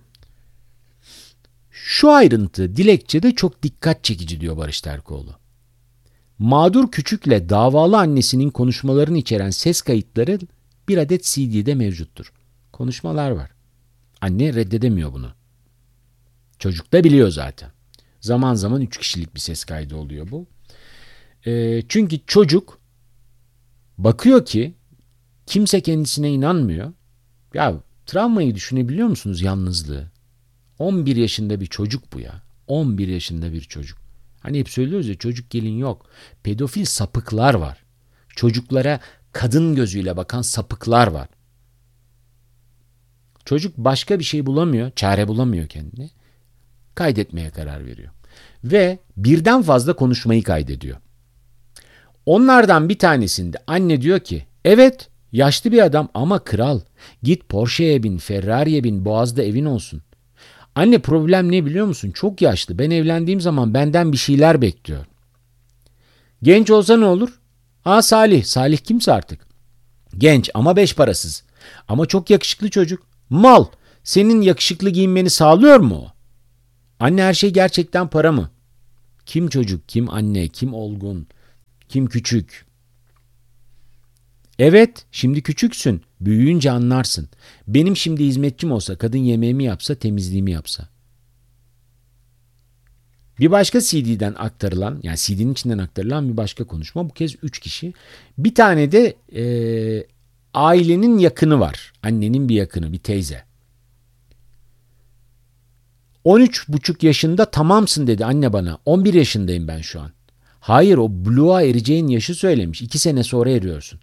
Şu ayrıntı dilekçede çok dikkat çekici diyor Barış Terkoğlu. Mağdur küçükle davalı annesinin konuşmalarını içeren ses kayıtları bir adet CD'de mevcuttur. Konuşmalar var. Anne reddedemiyor bunu. Çocuk da biliyor zaten. Zaman zaman 3 kişilik bir ses kaydı oluyor bu. Çünkü çocuk bakıyor ki kimse kendisine inanmıyor. Ya travmayı düşünebiliyor musunuz, yalnızlığı? 11 yaşında bir çocuk bu ya. 11 yaşında bir çocuk. Hani hep söylüyoruz ya, çocuk gelin yok. Pedofil sapıklar var. Çocuklara kadın gözüyle bakan sapıklar var. Çocuk başka bir şey bulamıyor, çare bulamıyor kendine. Kaydetmeye karar veriyor. Ve birden fazla konuşmayı kaydediyor. Onlardan bir tanesinde anne diyor ki, evet yaşlı bir adam ama kral. Git Porsche'ye bin, Ferrari'ye bin, Boğaz'da evin olsun. Anne problem ne biliyor musun? Çok yaşlı. Ben evlendiğim zaman benden bir şeyler bekliyor. Genç olsa ne olur? Salih. Salih kimse artık. Genç ama 5 parasız. Ama çok yakışıklı çocuk. Mal. Senin yakışıklı giyinmeni sağlıyor mu o? Anne her şey gerçekten para mı? Kim çocuk, kim anne, kim olgun, kim küçük? Evet, şimdi küçüksün. Büyüyünce anlarsın. Benim şimdi hizmetçim olsa, kadın yemeğimi yapsa, temizliğimi yapsa. Bir başka CD'den aktarılan, yani CD'nin içinden aktarılan bir başka konuşma. Bu kez 3 kişi. Bir tane de ailenin yakını var. Annenin bir yakını, bir teyze. 13,5 yaşında tamamsın dedi anne bana. 11 yaşındayım ben şu an. Hayır, o blue'a ereceğin yaşı söylemiş. 2 sene sonra eriyorsun.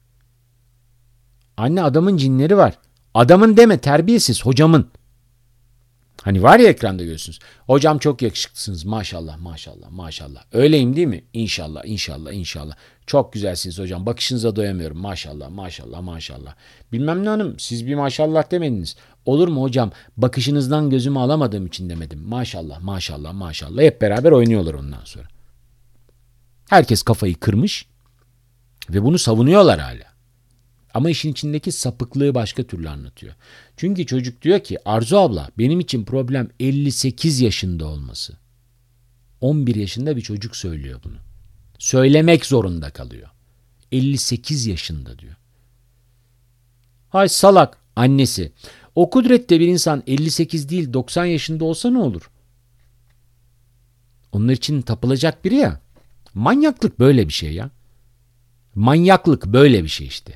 Anne, adamın cinleri var. Adamın deme, terbiyesiz, hocamın. Hani var ya, ekranda görüyorsunuz. Hocam çok yakışıklısınız, maşallah maşallah maşallah. Öyleyim değil mi? İnşallah inşallah inşallah. Çok güzelsiniz hocam, bakışınıza doyamıyorum, maşallah maşallah maşallah. Bilmem ne hanım, siz bir maşallah demediniz. Olur mu hocam, bakışınızdan gözümü alamadığım için demedim. Maşallah maşallah maşallah. Hep beraber oynuyorlar ondan sonra. Herkes kafayı kırmış ve bunu savunuyorlar hala. Ama işin içindeki sapıklığı başka türlü anlatıyor. Çünkü çocuk diyor ki, Arzu abla, benim için problem 58 yaşında olması. 11 yaşında bir çocuk söylüyor bunu. Söylemek zorunda kalıyor. 58 yaşında diyor. Hay salak annesi. O kudrette bir insan 58 değil 90 yaşında olsa ne olur? Onlar için tapılacak biri ya. Manyaklık böyle bir şey ya. Manyaklık böyle bir şey işte.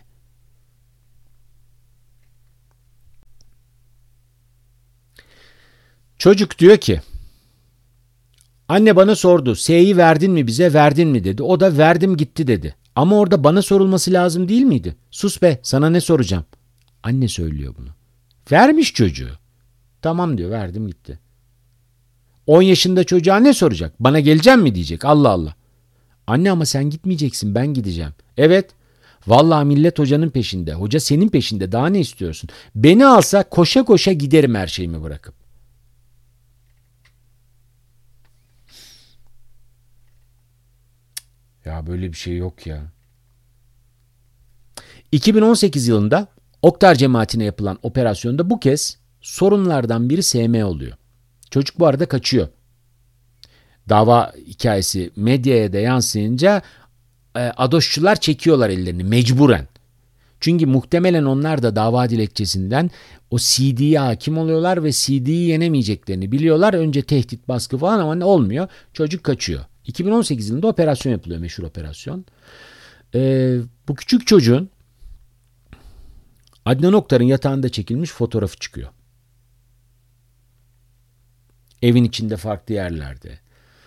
Çocuk diyor ki, anne bana sordu, S'yi verdin mi bize, verdin mi dedi. O da verdim gitti dedi. Ama orada bana sorulması lazım değil miydi? Sus be, sana ne soracağım? Anne söylüyor bunu. Vermiş çocuğu. Tamam diyor, verdim gitti. 10 yaşında çocuğa ne soracak? Bana geleceğim mi diyecek. Allah Allah. Anne ama sen gitmeyeceksin, ben gideceğim. Evet. Vallahi millet hocanın peşinde. Hoca senin peşinde. Daha ne istiyorsun? Beni alsa koşa koşa giderim her şeyimi bırakıp. Ya böyle bir şey yok ya. 2018 yılında Oktar cemaatine yapılan operasyonda bu kez sorunlardan biri SM oluyor. Çocuk bu arada kaçıyor. Dava hikayesi medyaya da yansıyınca adoşçular çekiyorlar ellerini mecburen. Çünkü muhtemelen onlar da dava dilekçesinden o CD'ye hakim oluyorlar ve CD'yi yenemeyeceklerini biliyorlar. Önce tehdit, baskı falan ama ne olmuyor. Çocuk kaçıyor. 2018 yılında operasyon yapılıyor, meşhur operasyon. Bu küçük çocuğun Adnan Oktar'ın yatağında çekilmiş fotoğrafı çıkıyor. Evin içinde, farklı yerlerde.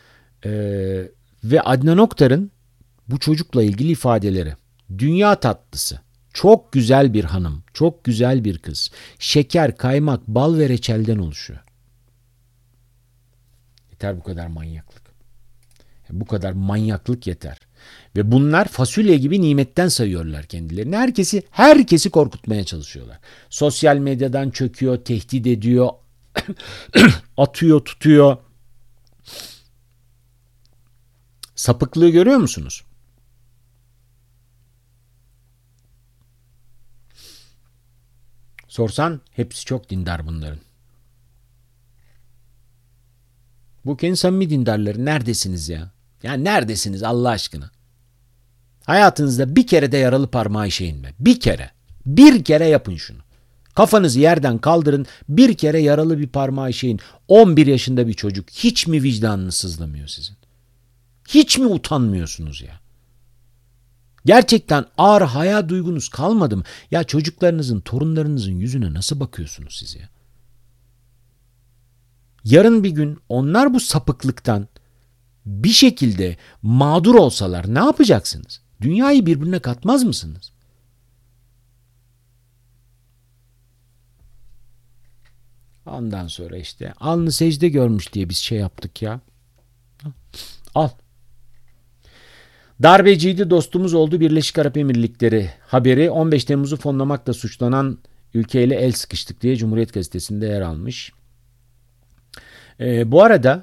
Ve Adnan Oktar'ın bu çocukla ilgili ifadeleri. Dünya tatlısı. Çok güzel bir hanım. Çok güzel bir kız. Şeker, kaymak, bal ve reçelden oluşuyor. Yeter bu kadar manyaklık. Bu kadar manyaklık yeter. Ve bunlar fasulye gibi nimetten sayıyorlar kendilerini. Herkesi korkutmaya çalışıyorlar. Sosyal medyadan çöküyor, tehdit ediyor, atıyor, tutuyor. Sapıklığı görüyor musunuz? Sorsan hepsi çok dindar bunların. Bu kendi samimi dindarları. Neredesiniz ya? Ya neredesiniz Allah aşkına? Hayatınızda bir kere de yaralı parmağı işeyin be. Bir kere. Bir kere yapın şunu. Kafanızı yerden kaldırın. Bir kere yaralı bir parmağı işeyin. 11 yaşında bir çocuk. Hiç mi vicdanınız sızlamıyor sizin? Hiç mi utanmıyorsunuz ya? Gerçekten ağır hayal duygunuz kalmadı mı? Ya çocuklarınızın, torunlarınızın yüzüne nasıl bakıyorsunuz siz ya? Yarın bir gün onlar bu sapıklıktan bir şekilde mağdur olsalar ne yapacaksınız? Dünyayı birbirine katmaz mısınız? Ondan sonra işte alnı secde görmüş diye biz şey yaptık ya. Al. Darbeciydi, dostumuz oldu Birleşik Arap Emirlikleri haberi. 15 Temmuz'u fonlamakla suçlanan ülkeyle el sıkıştık diye Cumhuriyet Gazetesi'nde yer almış. Bu arada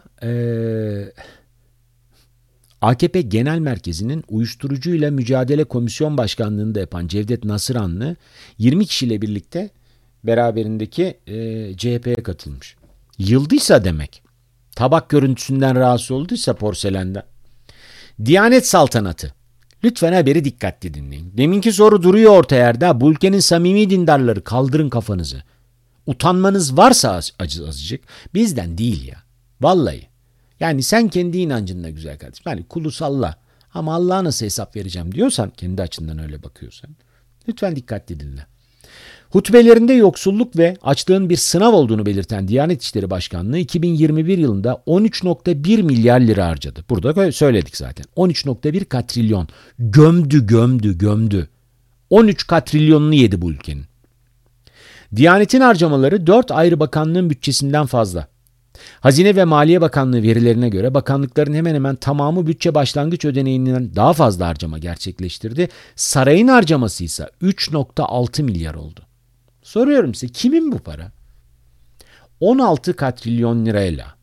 AKP Genel Merkezi'nin uyuşturucuyla mücadele komisyon başkanlığını da yapan Cevdet Nasıranlı 20 kişiyle birlikte beraberindeki CHP'ye katılmış. Yıldıysa demek, tabak görüntüsünden rahatsız olduysa porselenden. Diyanet saltanatı. Lütfen haberi dikkatli dinleyin. Deminki soru duruyor orta yerde. Bu ülkenin samimi dindarları kaldırın kafanızı. Utanmanız varsa azıcık bizden değil ya. Vallahi. Yani sen kendi inancınla güzel kardeşim. Yani kulu salla. Ama Allah'a nasıl hesap vereceğim diyorsan, kendi açından öyle bakıyorsan, lütfen dikkatli dinle. Hutbelerinde yoksulluk ve açlığın bir sınav olduğunu belirten Diyanet İşleri Başkanlığı 2021 yılında 13,1 milyar lira harcadı. Burada söyledik zaten. 13,1 katrilyon. Gömdü. 13 katrilyonunu yedi bu ülkenin. Diyanet'in harcamaları 4 ayrı bakanlığın bütçesinden fazla. Hazine ve Maliye Bakanlığı verilerine göre bakanlıkların hemen hemen tamamı bütçe başlangıç ödeneğinden daha fazla harcama gerçekleştirdi. Sarayın harcaması ise 3,6 milyar oldu. Soruyorum size, kimin bu para? 16 katrilyon lirayla.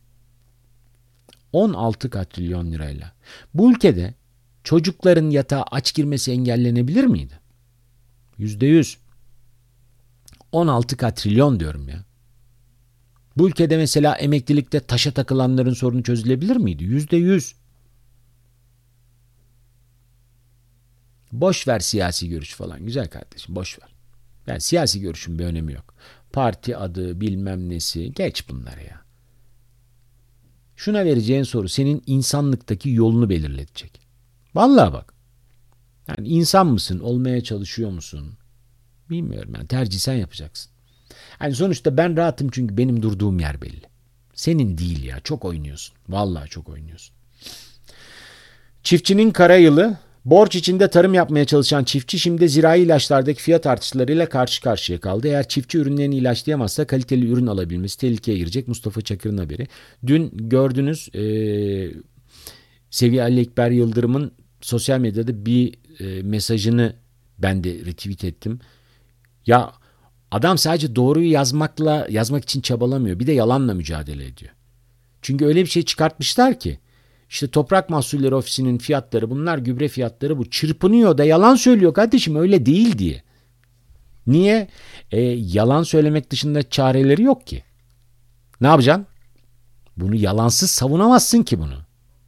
16 katrilyon lirayla. Bu ülkede çocukların yatağa aç girmesi engellenebilir miydi? %100. 16 katrilyon diyorum ya. Bu ülkede mesela emeklilikte taşa takılanların sorunu çözülebilir miydi? %100. Boş ver siyasi görüş falan güzel kardeşim, boş ver. Yani siyasi görüşün bir önemi yok. Parti adı bilmem nesi, geç bunları ya. Şuna vereceğin soru senin insanlıktaki yolunu belirletecek. Vallahi bak. Yani insan mısın? Olmaya çalışıyor musun? Bilmiyorum, yani tercih sen yapacaksın. Yani sonuçta ben rahatım çünkü benim durduğum yer belli. Senin değil ya, çok oynuyorsun. Vallahi çok oynuyorsun. Çiftçinin kara yılı. Borç içinde tarım yapmaya çalışan çiftçi şimdi zirai ilaçlardaki fiyat artışlarıyla karşı karşıya kaldı. Eğer çiftçi ürünlerini ilaçlayamazsa kaliteli ürün alabilmesi tehlikeye girecek. Mustafa Çakır'ın haberi. Dün gördünüz sevgili Ali Ekber Yıldırım'ın sosyal medyada bir mesajını ben de retweet ettim. Ya adam sadece doğruyu yazmak için çabalamıyor. Bir de yalanla mücadele ediyor. Çünkü öyle bir şey çıkartmışlar ki İşte Toprak Mahsulleri Ofisi'nin fiyatları bunlar, gübre fiyatları bu. Çırpınıyor da yalan söylüyor kardeşim, öyle değil diye. Niye? Yalan söylemek dışında çareleri yok ki. Ne yapacaksın? Bunu yalansız savunamazsın ki bunu.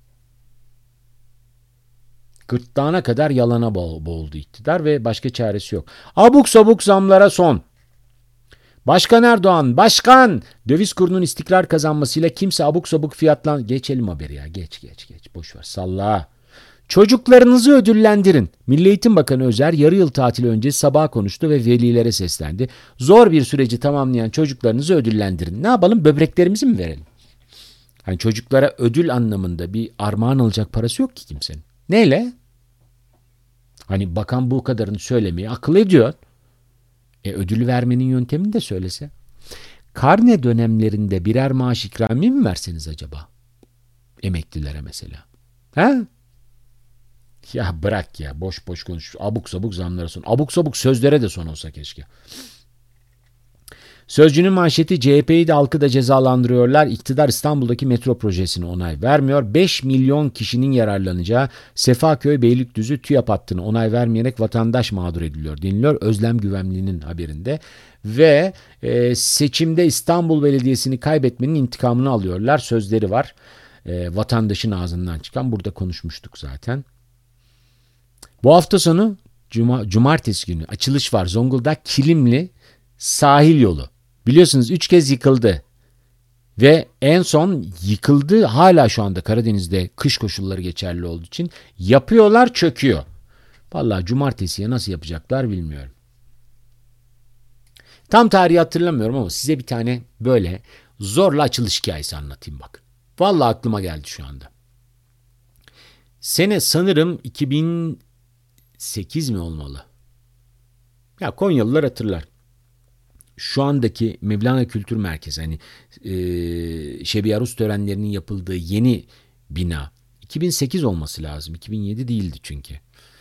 Gırtlağına kadar yalana boğuldu iktidar ve başka çaresi yok. Abuk sabuk zamlara son. Başkan Erdoğan, başkan! Döviz kurunun istikrar kazanmasıyla kimse abuk sabuk Geçelim haberi ya, geç. Boş ver, salla. Çocuklarınızı ödüllendirin. Milli Eğitim Bakanı Özer yarı yıl tatili öncesi sabaha konuştu ve velilere seslendi. Zor bir süreci tamamlayan çocuklarınızı ödüllendirin. Ne yapalım, böbreklerimizi mi verelim? Hani çocuklara ödül anlamında bir armağan alacak parası yok ki kimsenin. Neyle? Hani bakan bu kadarını söylemeyi akıl ediyor. Ödülü vermenin yöntemini de söylese. Karne dönemlerinde birer maaş ikramiye mi verseniz acaba? Emeklilere mesela. Ha? Ya bırak ya, boş boş konuş. Abuk sabuk zamlara son. Abuk sabuk sözlere de son olsa keşke. Sözcünün manşeti, CHP'yi de halkı da cezalandırıyorlar. İktidar İstanbul'daki metro projesine onay vermiyor. 5 milyon kişinin yararlanacağı Sefaköy Beylikdüzü TÜYAP hattına onay vermeyerek vatandaş mağdur ediliyor deniliyor. Özlem Güvenli'nin haberinde. Ve seçimde İstanbul Belediyesi'ni kaybetmenin intikamını alıyorlar. Sözleri var. Vatandaşın ağzından çıkan, burada konuşmuştuk zaten. Bu hafta sonu cumartesi günü açılış var. Zonguldak Kilimli sahil yolu. Biliyorsunuz 3 kez yıkıldı. Ve en son yıkıldı, hala şu anda Karadeniz'de kış koşulları geçerli olduğu için yapıyorlar, çöküyor. Vallahi cumartesiye nasıl yapacaklar bilmiyorum. Tam tarihi hatırlamıyorum ama size bir tane böyle zorla açılış hikayesi anlatayım bak. Vallahi aklıma geldi şu anda. Sene sanırım 2008 mi olmalı? Ya Konyalılar hatırlar. Şu andaki Mevlana Kültür Merkezi, hani Şebi Arus törenlerinin yapıldığı yeni bina 2008 olması lazım. 2007 değildi çünkü.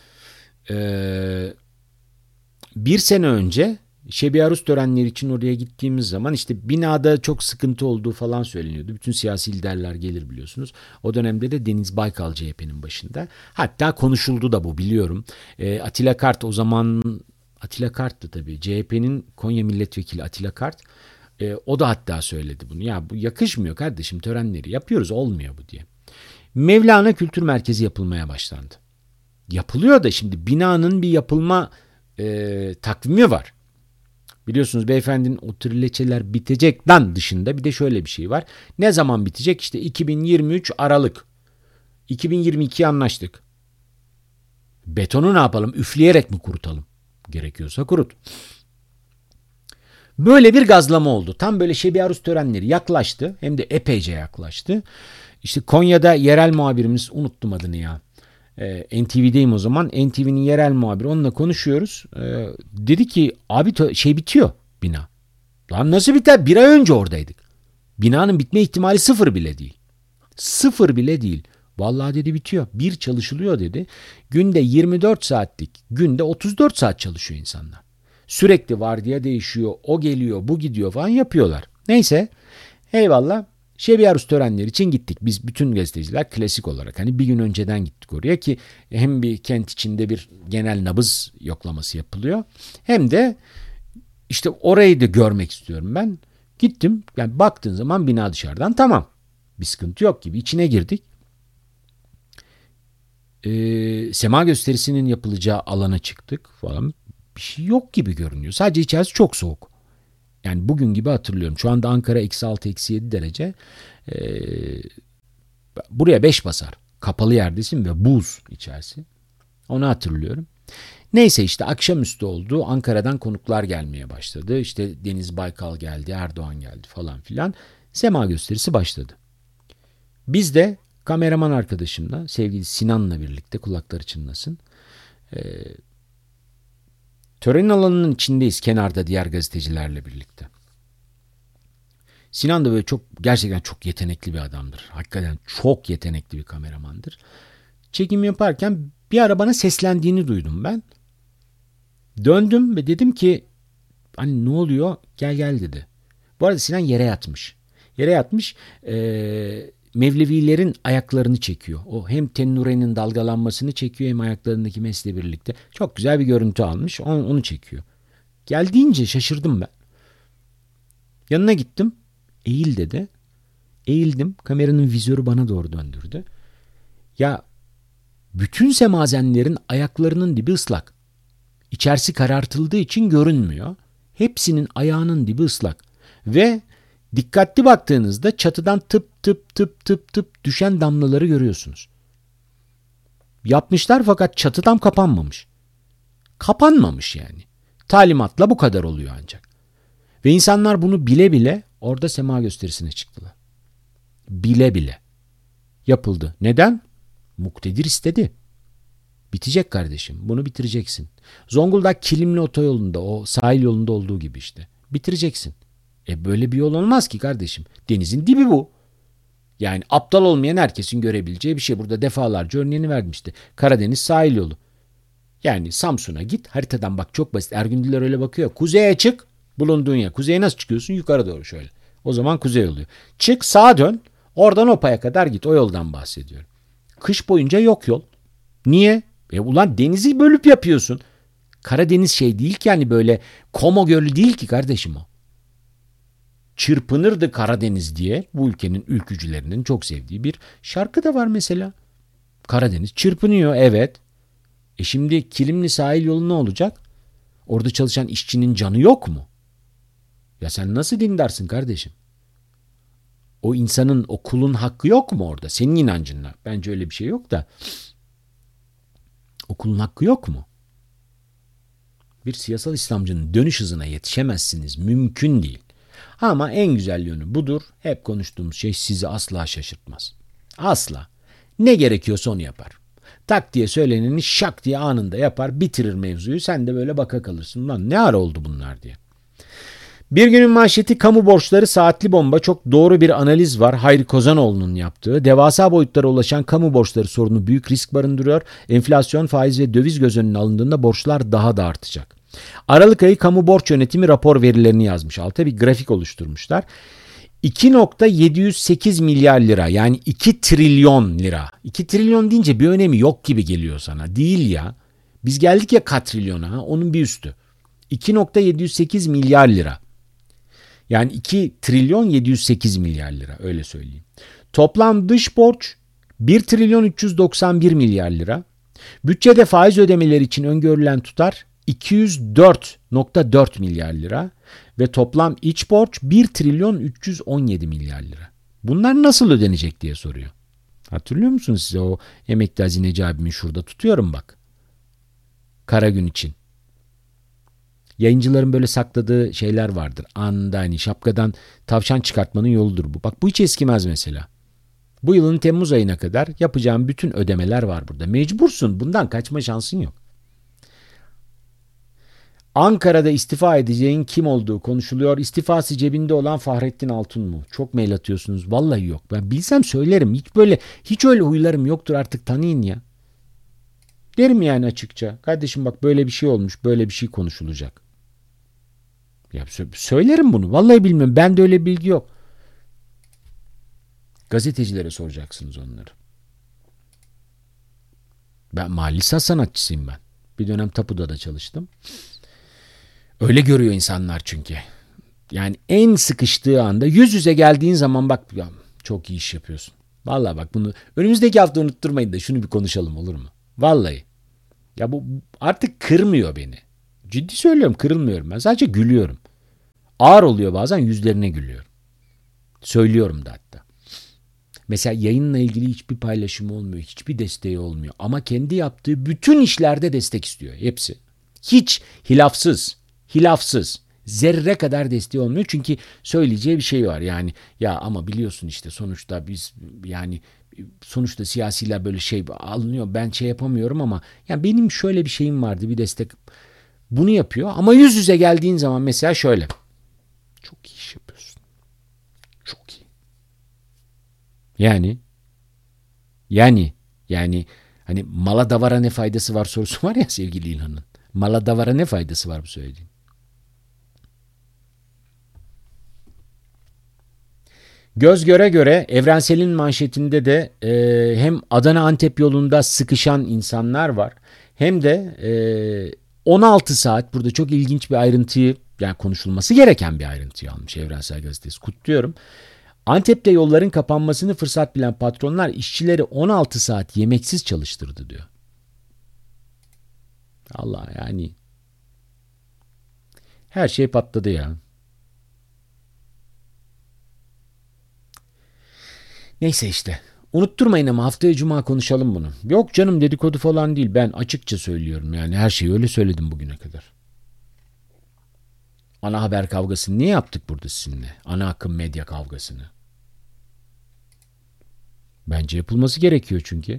Bir sene önce Şebi Arus törenleri için oraya gittiğimiz zaman işte binada çok sıkıntı olduğu falan söyleniyordu. Bütün siyasi liderler gelir biliyorsunuz. O dönemde de Deniz Baykal CHP'nin başında. Hatta konuşuldu da bu, biliyorum. Atilla Kart, o zaman Atilla Kart'tı tabii. CHP'nin Konya Milletvekili Atilla Kart. O da hatta söyledi bunu. Ya bu yakışmıyor kardeşim, törenleri yapıyoruz olmuyor bu diye. Mevlana Kültür Merkezi yapılmaya başlandı. Yapılıyor da şimdi binanın bir yapılma takvimi var. Biliyorsunuz beyefendinin o trileçeler bitecek lan dışında bir de şöyle bir şey var. Ne zaman bitecek? İşte 2023 Aralık. 2022'ye anlaştık. Betonu ne yapalım? Üfleyerek mi kurutalım? Gerekiyorsa kurut. Böyle bir gazlama oldu. Tam böyle Şebi Aruz törenleri yaklaştı. Hem de epeyce yaklaştı. İşte Konya'da yerel muhabirimiz, unuttum adını ya. NTV'deyim o zaman. NTV'nin yerel muhabiri, onunla konuşuyoruz. Dedi ki abi şey bitiyor bina. Lan nasıl biter? Bir ay önce oradaydık. Binanın bitme ihtimali sıfır bile değil. Sıfır bile değil. Vallahi dedi bitiyor. Bir çalışılıyor dedi. Günde 24 saatlik, günde 34 saat çalışıyor insanlar. Sürekli vardiya değişiyor. O geliyor, bu gidiyor falan yapıyorlar. Neyse. Eyvallah. Şebi Aruz törenleri için gittik. Biz bütün gazeteciler klasik olarak hani bir gün önceden gittik oraya ki hem bir kent içinde bir genel nabız yoklaması yapılıyor. Hem de işte orayı da görmek istiyorum ben. Gittim. Yani baktığın zaman bina dışarıdan tamam. Bir sıkıntı yok gibi. İçine girdik. Sema gösterisinin yapılacağı alana çıktık falan. Bir şey yok gibi görünüyor. Sadece içerisi çok soğuk. Yani bugün gibi hatırlıyorum. Şu anda Ankara -6, -7 derece. Buraya 5 basar. Kapalı yerdesin ve buz içerisi. Onu hatırlıyorum. Neyse işte akşamüstü oldu. Ankara'dan konuklar gelmeye başladı. İşte Deniz Baykal geldi, Erdoğan geldi falan filan. Sema gösterisi başladı. Biz de kameraman arkadaşımla, sevgili Sinan'la birlikte, kulakları çınlasın. Tören alanının içindeyiz, kenarda diğer gazetecilerle birlikte. Sinan da böyle gerçekten çok yetenekli bir adamdır. Hakikaten çok yetenekli bir kameramandır. Çekim yaparken bir ara bana seslendiğini duydum ben. Döndüm ve dedim ki hani ne oluyor? Gel dedi. Bu arada Sinan yere yatmış. Yere yatmış. Mevlevilerin ayaklarını çekiyor. O hem tennurenin dalgalanmasını çekiyor hem ayaklarındaki mesle birlikte. Çok güzel bir görüntü almış. Onu çekiyor. Geldiğince şaşırdım ben. Yanına gittim. Eğil dedi. Eğildim. Kameranın vizörü bana doğru döndürdü. Ya bütün semazenlerin ayaklarının dibi ıslak. İçerisi karartıldığı için görünmüyor. Hepsinin ayağının dibi ıslak. Ve dikkatli baktığınızda çatıdan tıp tıp tıp tıp tıp düşen damlaları görüyorsunuz. Yapmışlar fakat çatı tam kapanmamış. Kapanmamış yani. Talimatla bu kadar oluyor ancak. Ve insanlar bunu bile bile orada sema gösterisine çıktılar. Bile bile. Yapıldı. Neden? Muktedir istedi. Bitecek kardeşim. Bunu bitireceksin. Zonguldak Kilimli otoyolunda, o sahil yolunda olduğu gibi işte. Bitireceksin. Böyle bir yol olmaz ki kardeşim. Denizin dibi bu. Yani aptal olmayan herkesin görebileceği bir şey. Burada defalarca örneğini vermişti. Karadeniz sahil yolu. Yani Samsun'a git, haritadan bak, çok basit. Ergündüler öyle bakıyor. Kuzeye çık, bulunduğun yer. Kuzeye nasıl çıkıyorsun? Yukarı doğru şöyle. O zaman kuzey oluyor. Çık, sağa dön. Oradan Opa'ya kadar git. O yoldan bahsediyorum. Kış boyunca yok yol. Niye? Ulan denizi bölüp yapıyorsun. Karadeniz şey değil ki, yani böyle Como Gölü değil ki kardeşim o. Çırpınırdı Karadeniz diye bu ülkenin ülkücülerinin çok sevdiği bir şarkı da var mesela. Karadeniz çırpınıyor, evet. Şimdi Kilimli sahil yolu ne olacak? Orada çalışan işçinin canı yok mu? Ya sen nasıl dindarsın kardeşim? O insanın, o kulun hakkı yok mu orada? Senin inancınla. Bence öyle bir şey yok da. O kulun hakkı yok mu? Bir siyasal İslamcının dönüş hızına yetişemezsiniz. Mümkün değil. Ama en güzel yönü budur. Hep konuştuğumuz şey sizi asla şaşırtmaz. Asla. Ne gerekiyorsa onu yapar. Tak diye söyleneni şak diye anında yapar, bitirir mevzuyu. Sen de böyle baka kalırsın. Lan ne ara oldu bunlar diye. Bir günün manşeti kamu borçları saatli bomba. Çok doğru bir analiz var. Hayri Kozanoğlu'nun yaptığı. Devasa boyutlara ulaşan kamu borçları sorunu büyük risk barındırıyor. Enflasyon, faiz ve döviz göz önüne alındığında borçlar daha da artacak. Aralık ayı kamu borç yönetimi rapor verilerini yazmış. Altta bir grafik oluşturmuşlar. 2,708 milyar lira, yani 2 trilyon lira. 2 trilyon deyince bir önemi yok gibi geliyor sana. Değil ya. Biz geldik ya katrilyona, onun bir üstü. 2,708 milyar lira. Yani 2 trilyon 708 milyar lira, öyle söyleyeyim. Toplam dış borç 1 trilyon 391 milyar lira. Bütçede faiz ödemeleri için öngörülen tutar 204,4 milyar lira ve toplam iç borç 1 trilyon 317 milyar lira. Bunlar nasıl ödenecek diye soruyor. Hatırlıyor musunuz size o emekli hazineci abimin şurada tutuyorum bak. Kara gün için. Yayıncıların böyle sakladığı şeyler vardır. Anında hani şapkadan tavşan çıkartmanın yoludur bu. Bak bu hiç eskimez mesela. Bu yılın Temmuz ayına kadar yapacağım bütün ödemeler var burada. Mecbursun. Bundan kaçma şansın yok. Ankara'da istifa edeceğin kim olduğu konuşuluyor. İstifası cebinde olan Fahrettin Altun mu? Çok mail atıyorsunuz. Vallahi yok. Ben bilsem söylerim. Hiç öyle huylarım yoktur artık, tanıyın ya. Derim yani açıkça. Kardeşim bak böyle bir şey olmuş. Böyle bir şey konuşulacak. Ya söylerim bunu. Vallahi bilmiyorum. Bende öyle bilgi yok. Gazetecilere soracaksınız onları. Ben mali sanatçısıyım ben. Bir dönem tapuda da çalıştım. Öyle görüyor insanlar çünkü. Yani en sıkıştığı anda yüz yüze geldiğin zaman bak ya, çok iyi iş yapıyorsun. Vallahi bak bunu önümüzdeki hafta unutturmayın da şunu bir konuşalım, olur mu? Vallahi. Ya bu artık kırmıyor beni. Ciddi söylüyorum, kırılmıyorum. Ben sadece gülüyorum. Ağır oluyor bazen, yüzlerine gülüyorum. Söylüyorum da hatta. Mesela yayınla ilgili hiçbir paylaşımı olmuyor. Hiçbir desteği olmuyor. Ama kendi yaptığı bütün işlerde destek istiyor. Hepsi. Hiç hilafsız. Zerre kadar desteği olmuyor. Çünkü söyleyeceği bir şey var. Yani ya ama biliyorsun işte sonuçta biz yani sonuçta siyasiler böyle şey alınıyor. Ben şey yapamıyorum ama yani benim şöyle bir şeyim vardı, bir destek. Bunu yapıyor ama yüz yüze geldiğin zaman mesela şöyle. Çok iyi iş yapıyorsun. Çok iyi. Yani hani mala davara ne faydası var sorusu var ya sevgili İlhan'ın. Mala davara ne faydası var bu söylediğin? Göz göre göre Evrensel'in manşetinde de hem Adana-Antep yolunda sıkışan insanlar var. Hem de 16 saat burada çok ilginç bir ayrıntıyı, yani konuşulması gereken bir ayrıntıyı almış Evrensel Gazetesi. Kutluyorum. Antep'te yolların kapanmasını fırsat bilen patronlar işçileri 16 saat yemeksiz çalıştırdı diyor. Allah yani. Her şey patladı ya. Neyse işte. Unutturmayın ama haftaya cuma konuşalım bunu. Yok canım, dedikodu falan değil. Ben açıkça söylüyorum yani, her şeyi öyle söyledim bugüne kadar. Ana haber kavgasını niye yaptık burada sizinle? Ana akım medya kavgasını. Bence yapılması gerekiyor çünkü.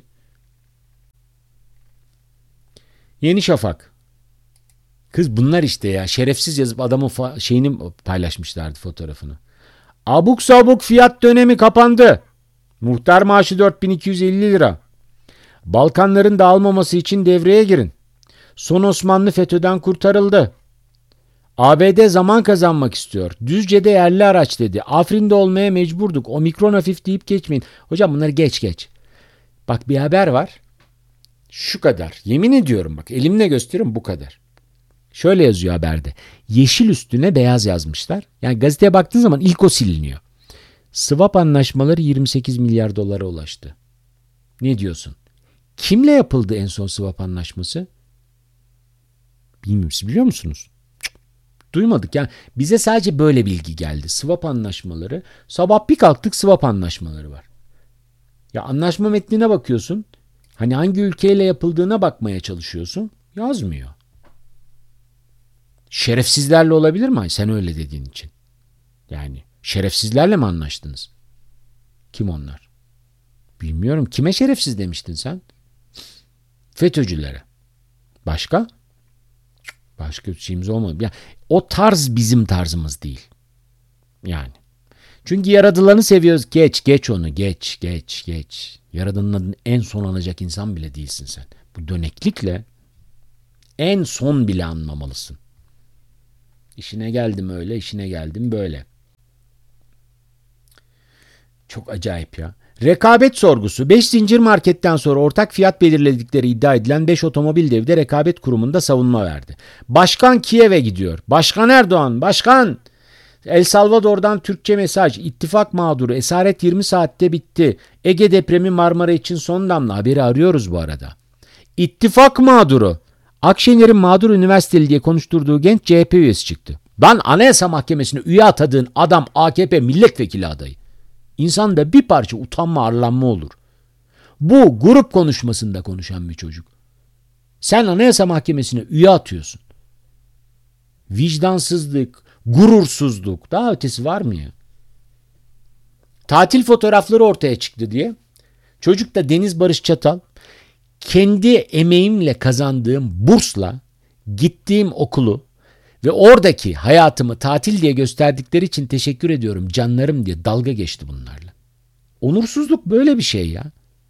Yeni Şafak. Kız bunlar işte ya. Şerefsiz yazıp adamın şeyini paylaşmışlardı, fotoğrafını. Abuk sabuk fiyat dönemi kapandı. Muhtar maaşı 4.250 lira. Balkanların dağılmaması için devreye girin. Son Osmanlı FETÖ'den kurtarıldı. ABD zaman kazanmak istiyor. Düzce'de yerli araç dedi. Afrin'de olmaya mecburduk. Omikron hafif deyip geçmeyin. Hocam bunları geç. Bak bir haber var. Şu kadar. Yemin ediyorum bak, elimle gösteriyorum, bu kadar. Şöyle yazıyor haberde. Yeşil üstüne beyaz yazmışlar. Yani gazeteye baktığın zaman ilk o siliniyor. Swap anlaşmaları 28 milyar dolara ulaştı. Ne diyorsun? Kimle yapıldı en son swap anlaşması? Bilmiyorum, siz biliyor musunuz? Duymadık yani, bize sadece böyle bilgi geldi. Swap anlaşmaları, sabah bir kalktık swap anlaşmaları var. Ya anlaşma metnine bakıyorsun. Hani hangi ülkeyle yapıldığına bakmaya çalışıyorsun. Yazmıyor. Şerefsizlerle olabilir mi? Sen öyle dediğin için. Yani şerefsizlerle mi anlaştınız? Kim onlar? Bilmiyorum. Kime şerefsiz demiştin sen? FETÖ'cülere. Başka? Başka bir şeyimiz olmadı. Yani o tarz bizim tarzımız değil. Yani. Çünkü yaradılanı seviyoruz. Geç onu. Geç. Yaradanın en son anacak insan bile değilsin sen. Bu döneklikle en son bile anmamalısın. İşine geldim öyle, işine geldim böyle. Çok acayip ya. Rekabet sorgusu. 5 zincir marketten sonra ortak fiyat belirledikleri iddia edilen 5 otomobil devi de rekabet kurumunda savunma verdi. Başkan Kiev'e gidiyor. Başkan Erdoğan, başkan. El Salvador'dan Türkçe mesaj. İttifak mağduru. Esaret 20 saatte bitti. Ege depremi Marmara için son damla. Haberi arıyoruz bu arada. İttifak mağduru. Akşener'in mağdur üniversiteli diye konuşturduğu genç CHP üyesi çıktı. Ben Anayasa Mahkemesi'ne üye atadığın adam AKP milletvekili adayı. İnsanda bir parça utanma arlanma olur. Bu grup konuşmasında konuşan bir çocuk. Sen Anayasa Mahkemesi'ne üye atıyorsun. Vicdansızlık, gurursuzluk, daha ötesi var mı ya? Tatil fotoğrafları ortaya çıktı diye. Çocuk da Deniz Barış Çatal, kendi emeğimle kazandığım bursla gittiğim okulu ve oradaki hayatımı tatil diye gösterdikleri için teşekkür ediyorum canlarım diye dalga geçti bunlarla. Onursuzluk böyle bir şey ya.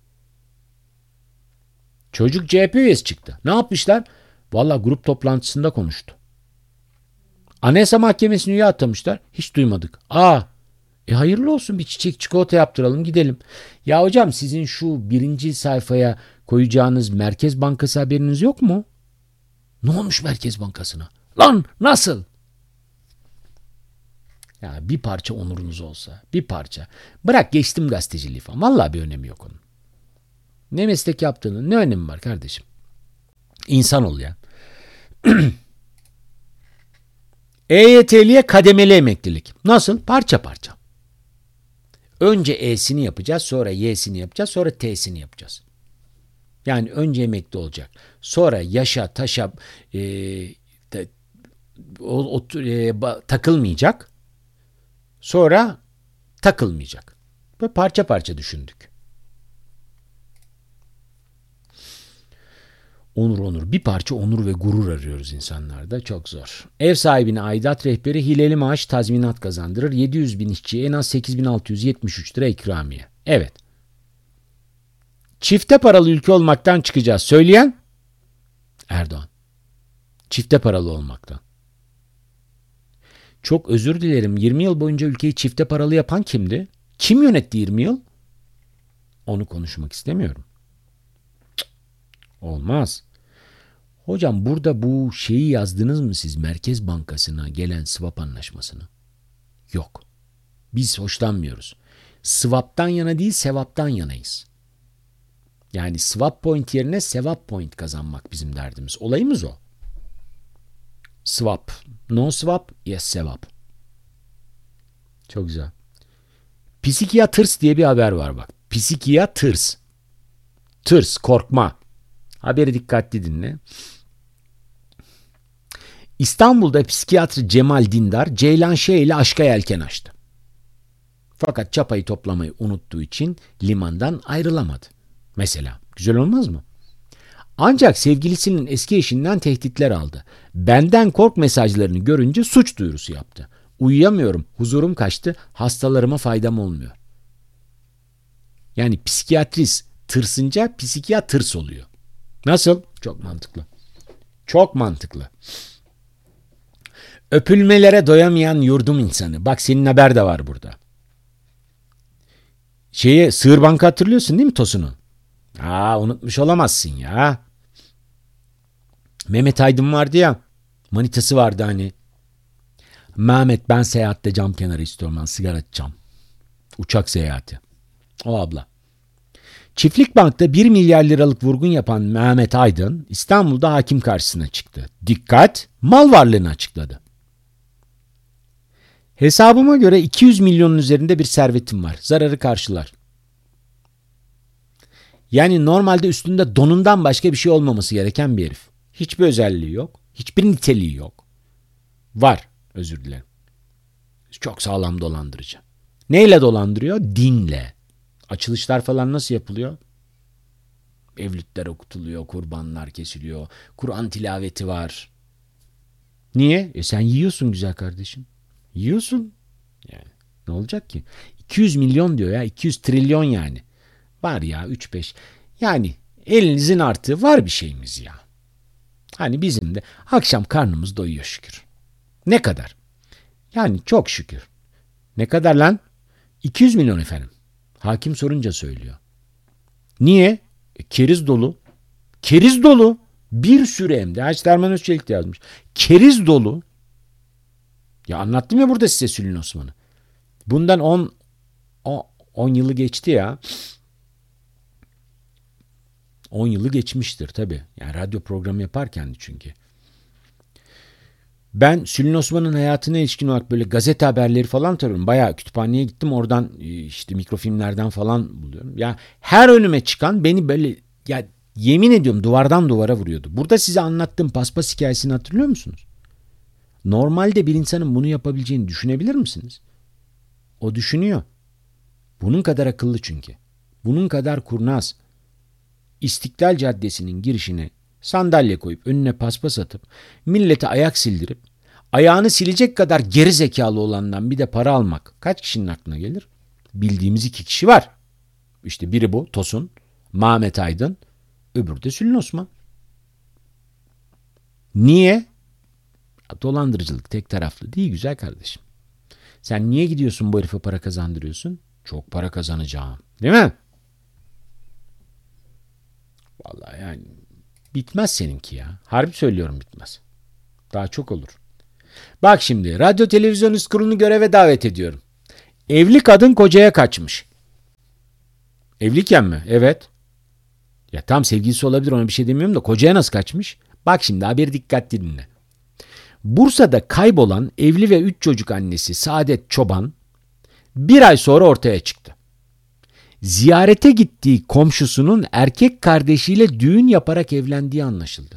Çocuk CHP üyesi çıktı. Ne yapmışlar? Valla grup toplantısında konuştu. Anayasa Mahkemesi'ne üye atamışlar. Hiç duymadık. Hayırlı olsun, bir çiçek çikolata yaptıralım gidelim. Ya hocam sizin şu birinci sayfaya koyacağınız Merkez Bankası haberiniz yok mu? Ne olmuş Merkez Bankası'na? Lan nasıl? Ya bir parça onurunuz olsa, bir parça. Bırak geçtim gazeteciliği falan. Vallahi bir önemi yok onun. Ne meslek yaptığının ne önemi var kardeşim? İnsan ol ya. EYT'liye kademeli emeklilik. Nasıl? Parça parça. Önce E'sini yapacağız, sonra Y'sini yapacağız, sonra T'sini yapacağız. Yani önce emekli olacak. Sonra yaşa, taşa takılmayacak. Sonra takılmayacak. Böyle parça parça düşündük. Onur. Bir parça onur ve gurur arıyoruz insanlarda. Çok zor. Ev sahibine aidat rehberi hileli maaş tazminat kazandırır. 700 bin işçiye en az 8.673 lira ikramiye. Evet. Çifte paralı ülke olmaktan çıkacağız. Söyleyen? Erdoğan. Çifte paralı olmaktan. Çok özür dilerim. 20 yıl boyunca ülkeyi çifte paralı yapan kimdi? Kim yönetti 20 yıl? Onu konuşmak istemiyorum. Olmaz. Hocam burada bu şeyi yazdınız mı siz, Merkez Bankası'na gelen swap anlaşmasını? Yok. Biz hoşlanmıyoruz. Swap'tan yana değil, sevaptan yanayız. Yani swap point yerine sevap point kazanmak bizim derdimiz. Olayımız o. Swap. No swap, yes sevap. Çok güzel. Psikiyatırs diye bir haber var bak. Psikiyatırs. Tırs, korkma. Haberi dikkatli dinle. İstanbul'da psikiyatr Cemal Dindar, Ceylan Şeh ile aşka yelken açtı. Fakat çapayı toplamayı unuttuğu için limandan ayrılamadı. Mesela. Güzel olmaz mı? Ancak sevgilisinin eski eşinden tehditler aldı. Benden kork mesajlarını görünce suç duyurusu yaptı. Uyuyamıyorum, huzurum kaçtı, hastalarıma faydam olmuyor. Yani psikiyatrist tırsınca psikiyatırs oluyor. Nasıl? Çok mantıklı. Çok mantıklı. Öpülmelere doyamayan yurdum insanı. Bak senin haber de var burada. Sığır Banka hatırlıyorsun değil mi Tosun'u? Unutmuş olamazsın ya. Mehmet Aydın vardı ya. Manitası vardı hani. Mehmet ben seyahatte cam kenarı istiyorum, ben sigara içeceğim. Uçak seyahati. O abla. Çiftlik Bank'ta 1 milyar liralık vurgun yapan Mehmet Aydın İstanbul'da hakim karşısına çıktı. Dikkat, mal varlığını açıkladı. Hesabıma göre 200 milyonun üzerinde bir servetim var. Zararı karşılar. Yani normalde üstünde donundan başka bir şey olmaması gereken bir herif. Hiçbir özelliği yok. Hiçbir niteliği yok. Var. Özür dilerim. Çok sağlam dolandırıcı. Neyle dolandırıyor? Dinle. Açılışlar falan nasıl yapılıyor? Evlütler okutuluyor, kurbanlar kesiliyor, Kur'an tilaveti var. Niye? Sen yiyorsun güzel kardeşim. Yiyorsun. Yani ne olacak ki? 200 milyon diyor ya, 200 trilyon yani. Var ya 3-5. Yani elinizin artığı var bir şeyimiz ya. Hani bizim de akşam karnımız doyuyor şükür. Ne kadar? Yani çok şükür. Ne kadar lan? 200 milyon efendim. Hakim sorunca söylüyor. Niye? Keriz dolu. Keriz dolu. Bir sürü hem de. Hacı Derman Özçelik de yazmış. Keriz dolu. Ya anlattım ya burada size Sülün Osman'ı. Bundan 10 yılı geçti ya. 10 yılı geçmiştir tabii. Yani radyo programı yaparken çünkü. Ben Sülün Osman'ın hayatına ilişkin olarak böyle gazete haberleri falan tarıyorum. Bayağı kütüphaneye gittim, oradan işte mikrofilmlerden falan buluyorum. Ya her önüme çıkan beni böyle, ya yemin ediyorum, duvardan duvara vuruyordu. Burada size anlattığım paspas hikayesini hatırlıyor musunuz? Normalde bir insanın bunu yapabileceğini düşünebilir misiniz? O düşünüyor. Bunun kadar akıllı çünkü. Bunun kadar kurnaz. İstiklal Caddesi'nin girişine sandalye koyup önüne paspas atıp millete ayak sildirip ayağını silecek kadar geri zekalı olandan bir de para almak kaç kişinin aklına gelir? Bildiğimiz 2 kişi var. İşte biri bu Tosun, Mehmet Aydın, öbürü de Sülün Osman. Niye? Dolandırıcılık tek taraflı değil güzel kardeşim. Sen niye gidiyorsun bu herife para kazandırıyorsun? Çok para kazanacağım. Değil mi? Vallahi yani bitmez seninki ya. Harbi söylüyorum, bitmez. Daha çok olur. Bak şimdi, radyo televizyon üst kurulunu göreve davet ediyorum. Evli kadın kocaya kaçmış. Evliyken mi? Evet. Ya tam sevgilisi olabilir, ona bir şey demiyorum da kocaya nasıl kaçmış? Bak şimdi haberi dikkatli dinle. Bursa'da kaybolan evli ve 3 çocuk annesi Saadet Çoban 1 ay sonra ortaya çıktı. Ziyarete gittiği komşusunun erkek kardeşiyle düğün yaparak evlendiği anlaşıldı.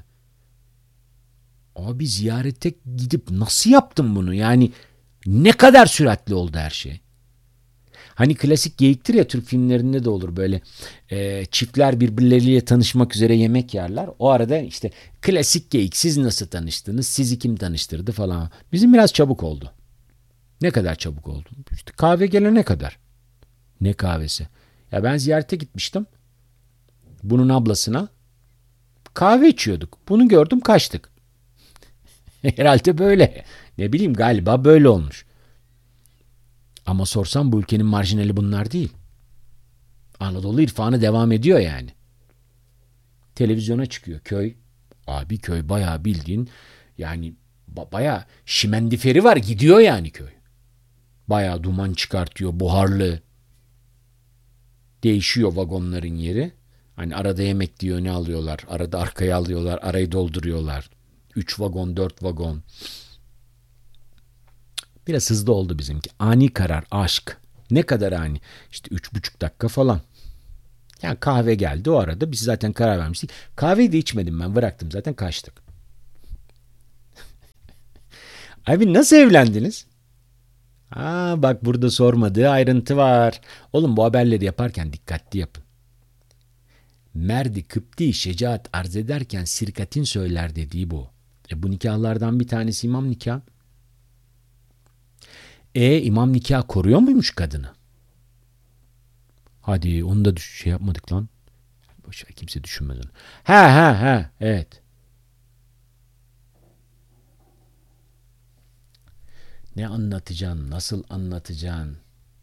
Abi ziyarete gidip nasıl yaptın bunu? Yani ne kadar süratli oldu her şey. Hani klasik geyiktir ya, Türk filmlerinde de olur böyle, çiftler birbirleriyle tanışmak üzere yemek yerler. O arada işte klasik geyik, siz nasıl tanıştınız, sizi kim tanıştırdı falan. Bizim biraz çabuk oldu. Ne kadar çabuk oldu? İşte kahve gelene kadar. Ne kahvesi? Ya ben ziyarete gitmiştim. Bunun ablasına kahve içiyorduk. Bunu gördüm, kaçtık. Herhalde böyle. Ne bileyim, galiba böyle olmuş. Ama sorsam bu ülkenin marjinali bunlar değil. Anadolu irfanı devam ediyor yani. Televizyona çıkıyor köy. Abi köy bayağı bildiğin yani bayağı şimendiferi var, gidiyor yani köy. Bayağı duman çıkartıyor, buharlı. Değişiyor vagonların yeri. Hani arada yemek diye öne alıyorlar. Arada arkaya alıyorlar. Arayı dolduruyorlar. 3 vagon, 4 vagon. Biraz hızlı oldu bizimki. Ani karar, aşk. Ne kadar ani? İşte 3,5 dakika falan. Yani kahve geldi o arada. Biz zaten karar vermiştik. Kahveyi de içmedim ben. Bıraktım zaten, kaçtık. Abi nasıl evlendiniz? Bak burada sormadığı ayrıntı var. Oğlum bu haberleri yaparken dikkatli yapın. Merdi Kıpti şecaat arz ederken sirkatin söyler dediği bu. Bu nikahlardan bir tanesi imam nikah. İmam nikah koruyor muymuş kadını? Hadi onu da şey yapmadık lan. Boşver, kimse düşünmez onu. Ha, evet. Ne anlatacaksın? Nasıl anlatacaksın?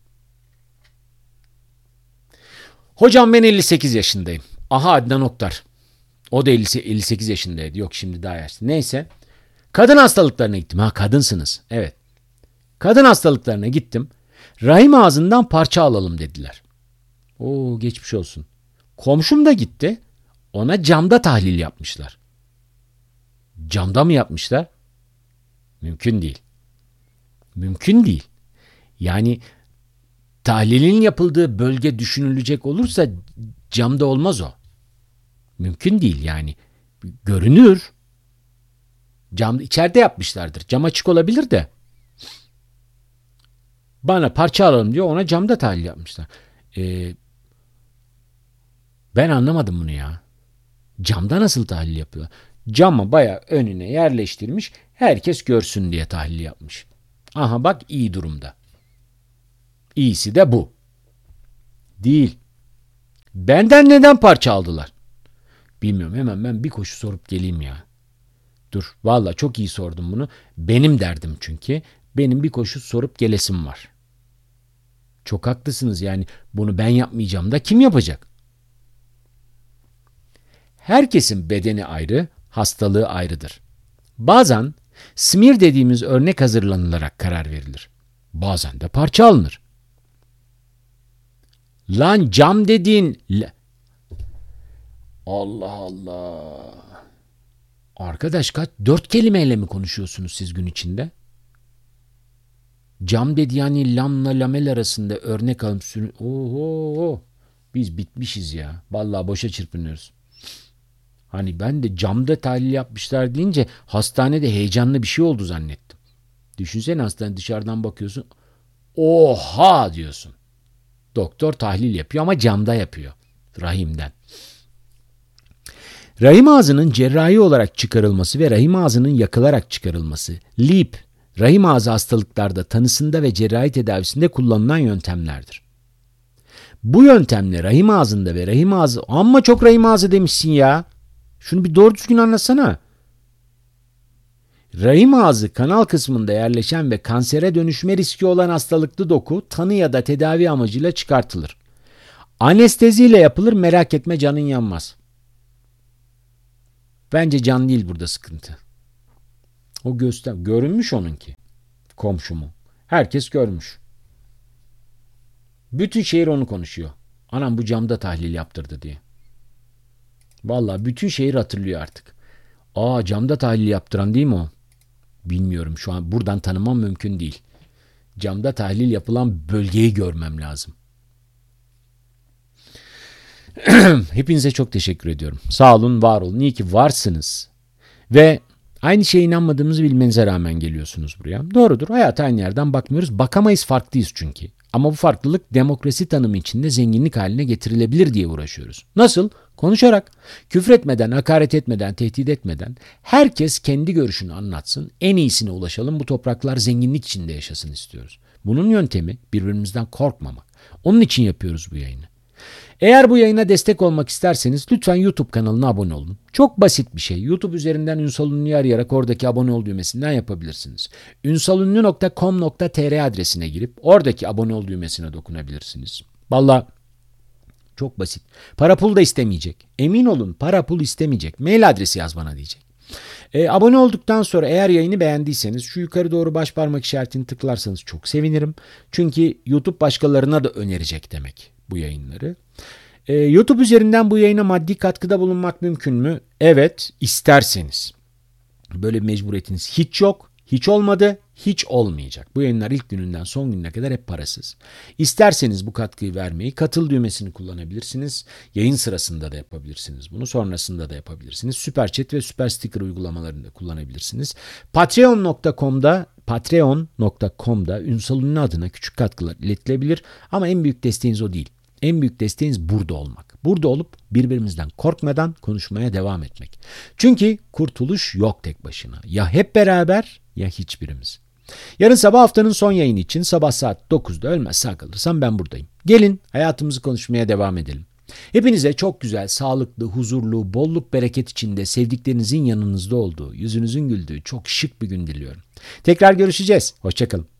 Hocam ben 58 yaşındayım. Aha Adnan Oktar. O da 58 yaşındaydı. Yok şimdi daha yaşlı. Neyse. Kadın hastalıklarına gittim. Kadınsınız. Evet. Kadın hastalıklarına gittim. Rahim ağzından parça alalım dediler. Geçmiş olsun. Komşum da gitti. Ona camda tahlil yapmışlar. Camda mı yapmışlar? Mümkün değil. Mümkün değil. Yani tahlilin yapıldığı bölge düşünülecek olursa camda olmaz o. Mümkün değil yani. Görünür. Cam içeride yapmışlardır. Cam açık olabilir de. Bana parça alalım diyor. Ona camda tahlil yapmışlar. Ben anlamadım bunu ya. Camda nasıl tahlil yapıyor? Camı bayağı önüne yerleştirmiş. Herkes görsün diye tahlil yapmış. Aha bak, iyi durumda. İyisi de bu. Değil. Benden neden parça aldılar? Bilmiyorum, hemen ben bir koşu sorup geleyim ya. Dur, valla çok iyi sordum bunu. Benim derdim çünkü. Benim bir koşu sorup gelesim var. Çok haklısınız yani, bunu ben yapmayacağım da kim yapacak? Herkesin bedeni ayrı, hastalığı ayrıdır. Bazen smear dediğimiz örnek hazırlanılarak karar verilir. Bazen de parça alınır. Lan cam dediğin... Allah Allah. Arkadaş kaç? 4 kelimeyle mi konuşuyorsunuz siz gün içinde? Cam dedi yani lamla lamel arasında örnek alıp Oho. Biz bitmişiz ya. Vallahi boşa çırpınıyoruz. Hani ben de camda tahlil yapmışlar deyince hastanede heyecanlı bir şey oldu zannettim. Düşünsene hastanede dışarıdan bakıyorsun. Oha diyorsun. Doktor tahlil yapıyor ama camda yapıyor. Rahimden. Rahim ağzının cerrahi olarak çıkarılması ve rahim ağzının yakılarak çıkarılması, LEEP, rahim ağzı hastalıklarda tanısında ve cerrahi tedavisinde kullanılan yöntemlerdir. Bu yöntemle rahim ağzında ve rahim ağzı, amma çok rahim ağzı demişsin ya. Şunu bir doğru düzgün anlatsana. Rahim ağzı kanal kısmında yerleşen ve kansere dönüşme riski olan hastalıklı doku tanı ya da tedavi amacıyla çıkartılır. Anesteziyle yapılır, merak etme, canın yanmaz. Bence can değil burada sıkıntı. O görünmüş onunki. Komşumu. Herkes görmüş. Bütün şehir onu konuşuyor. Anam bu camda tahlil yaptırdı diye. Vallahi bütün şehir hatırlıyor artık. Camda tahlil yaptıran değil mi o? Bilmiyorum, şu an buradan tanımam mümkün değil. Camda tahlil yapılan bölgeyi görmem lazım. Hepinize çok teşekkür ediyorum. Sağ olun, var olun. İyi ki varsınız. Ve aynı şeye inanmadığımızı bilmenize rağmen geliyorsunuz buraya. Doğrudur. Hayata aynı yerden bakmıyoruz. Bakamayız, farklıyız çünkü. Ama bu farklılık demokrasi tanımı içinde zenginlik haline getirilebilir diye uğraşıyoruz. Nasıl? Konuşarak, küfretmeden, hakaret etmeden, tehdit etmeden herkes kendi görüşünü anlatsın, en iyisine ulaşalım, bu topraklar zenginlik içinde yaşasın istiyoruz. Bunun yöntemi birbirimizden korkmamak. Onun için yapıyoruz bu yayını. Eğer bu yayına destek olmak isterseniz lütfen YouTube kanalına abone olun. Çok basit bir şey. YouTube üzerinden Ünsal Ünlü'yü arayarak oradaki abone ol düğmesinden yapabilirsiniz. ünsalünlü.com.tr adresine girip oradaki abone ol düğmesine dokunabilirsiniz. Vallahi çok basit. Para pul da istemeyecek. Emin olun, para pul istemeyecek. Mail adresi yaz bana diyecek. Abone olduktan sonra eğer yayını beğendiyseniz şu yukarı doğru baş parmak işaretini tıklarsanız çok sevinirim. Çünkü YouTube başkalarına da önerecek demek bu yayınları. YouTube üzerinden bu yayına maddi katkıda bulunmak mümkün mü? Evet, isterseniz. Böyle bir mecburiyetiniz hiç yok, hiç olmadı, hiç olmayacak. Bu yayınlar ilk gününden son gününe kadar hep parasız. İsterseniz bu katkıyı vermeyi, katıl düğmesini kullanabilirsiniz. Yayın sırasında da yapabilirsiniz bunu, sonrasında da yapabilirsiniz. Süper Chat ve Süper Sticker uygulamalarını da kullanabilirsiniz. Patreon.com'da Ünsal Ünlü adına küçük katkılar iletilebilir ama en büyük desteğiniz o değil. En büyük desteğiniz burada olmak. Burada olup birbirimizden korkmadan konuşmaya devam etmek. Çünkü kurtuluş yok tek başına. Ya hep beraber ya hiçbirimiz. Yarın sabah haftanın son yayını için sabah saat 9'da ölmez sağ kalırsam ben buradayım. Gelin hayatımızı konuşmaya devam edelim. Hepinize çok güzel, sağlıklı, huzurlu, bolluk bereket içinde sevdiklerinizin yanınızda olduğu, yüzünüzün güldüğü çok şık bir gün diliyorum. Tekrar görüşeceğiz. Hoşça kalın.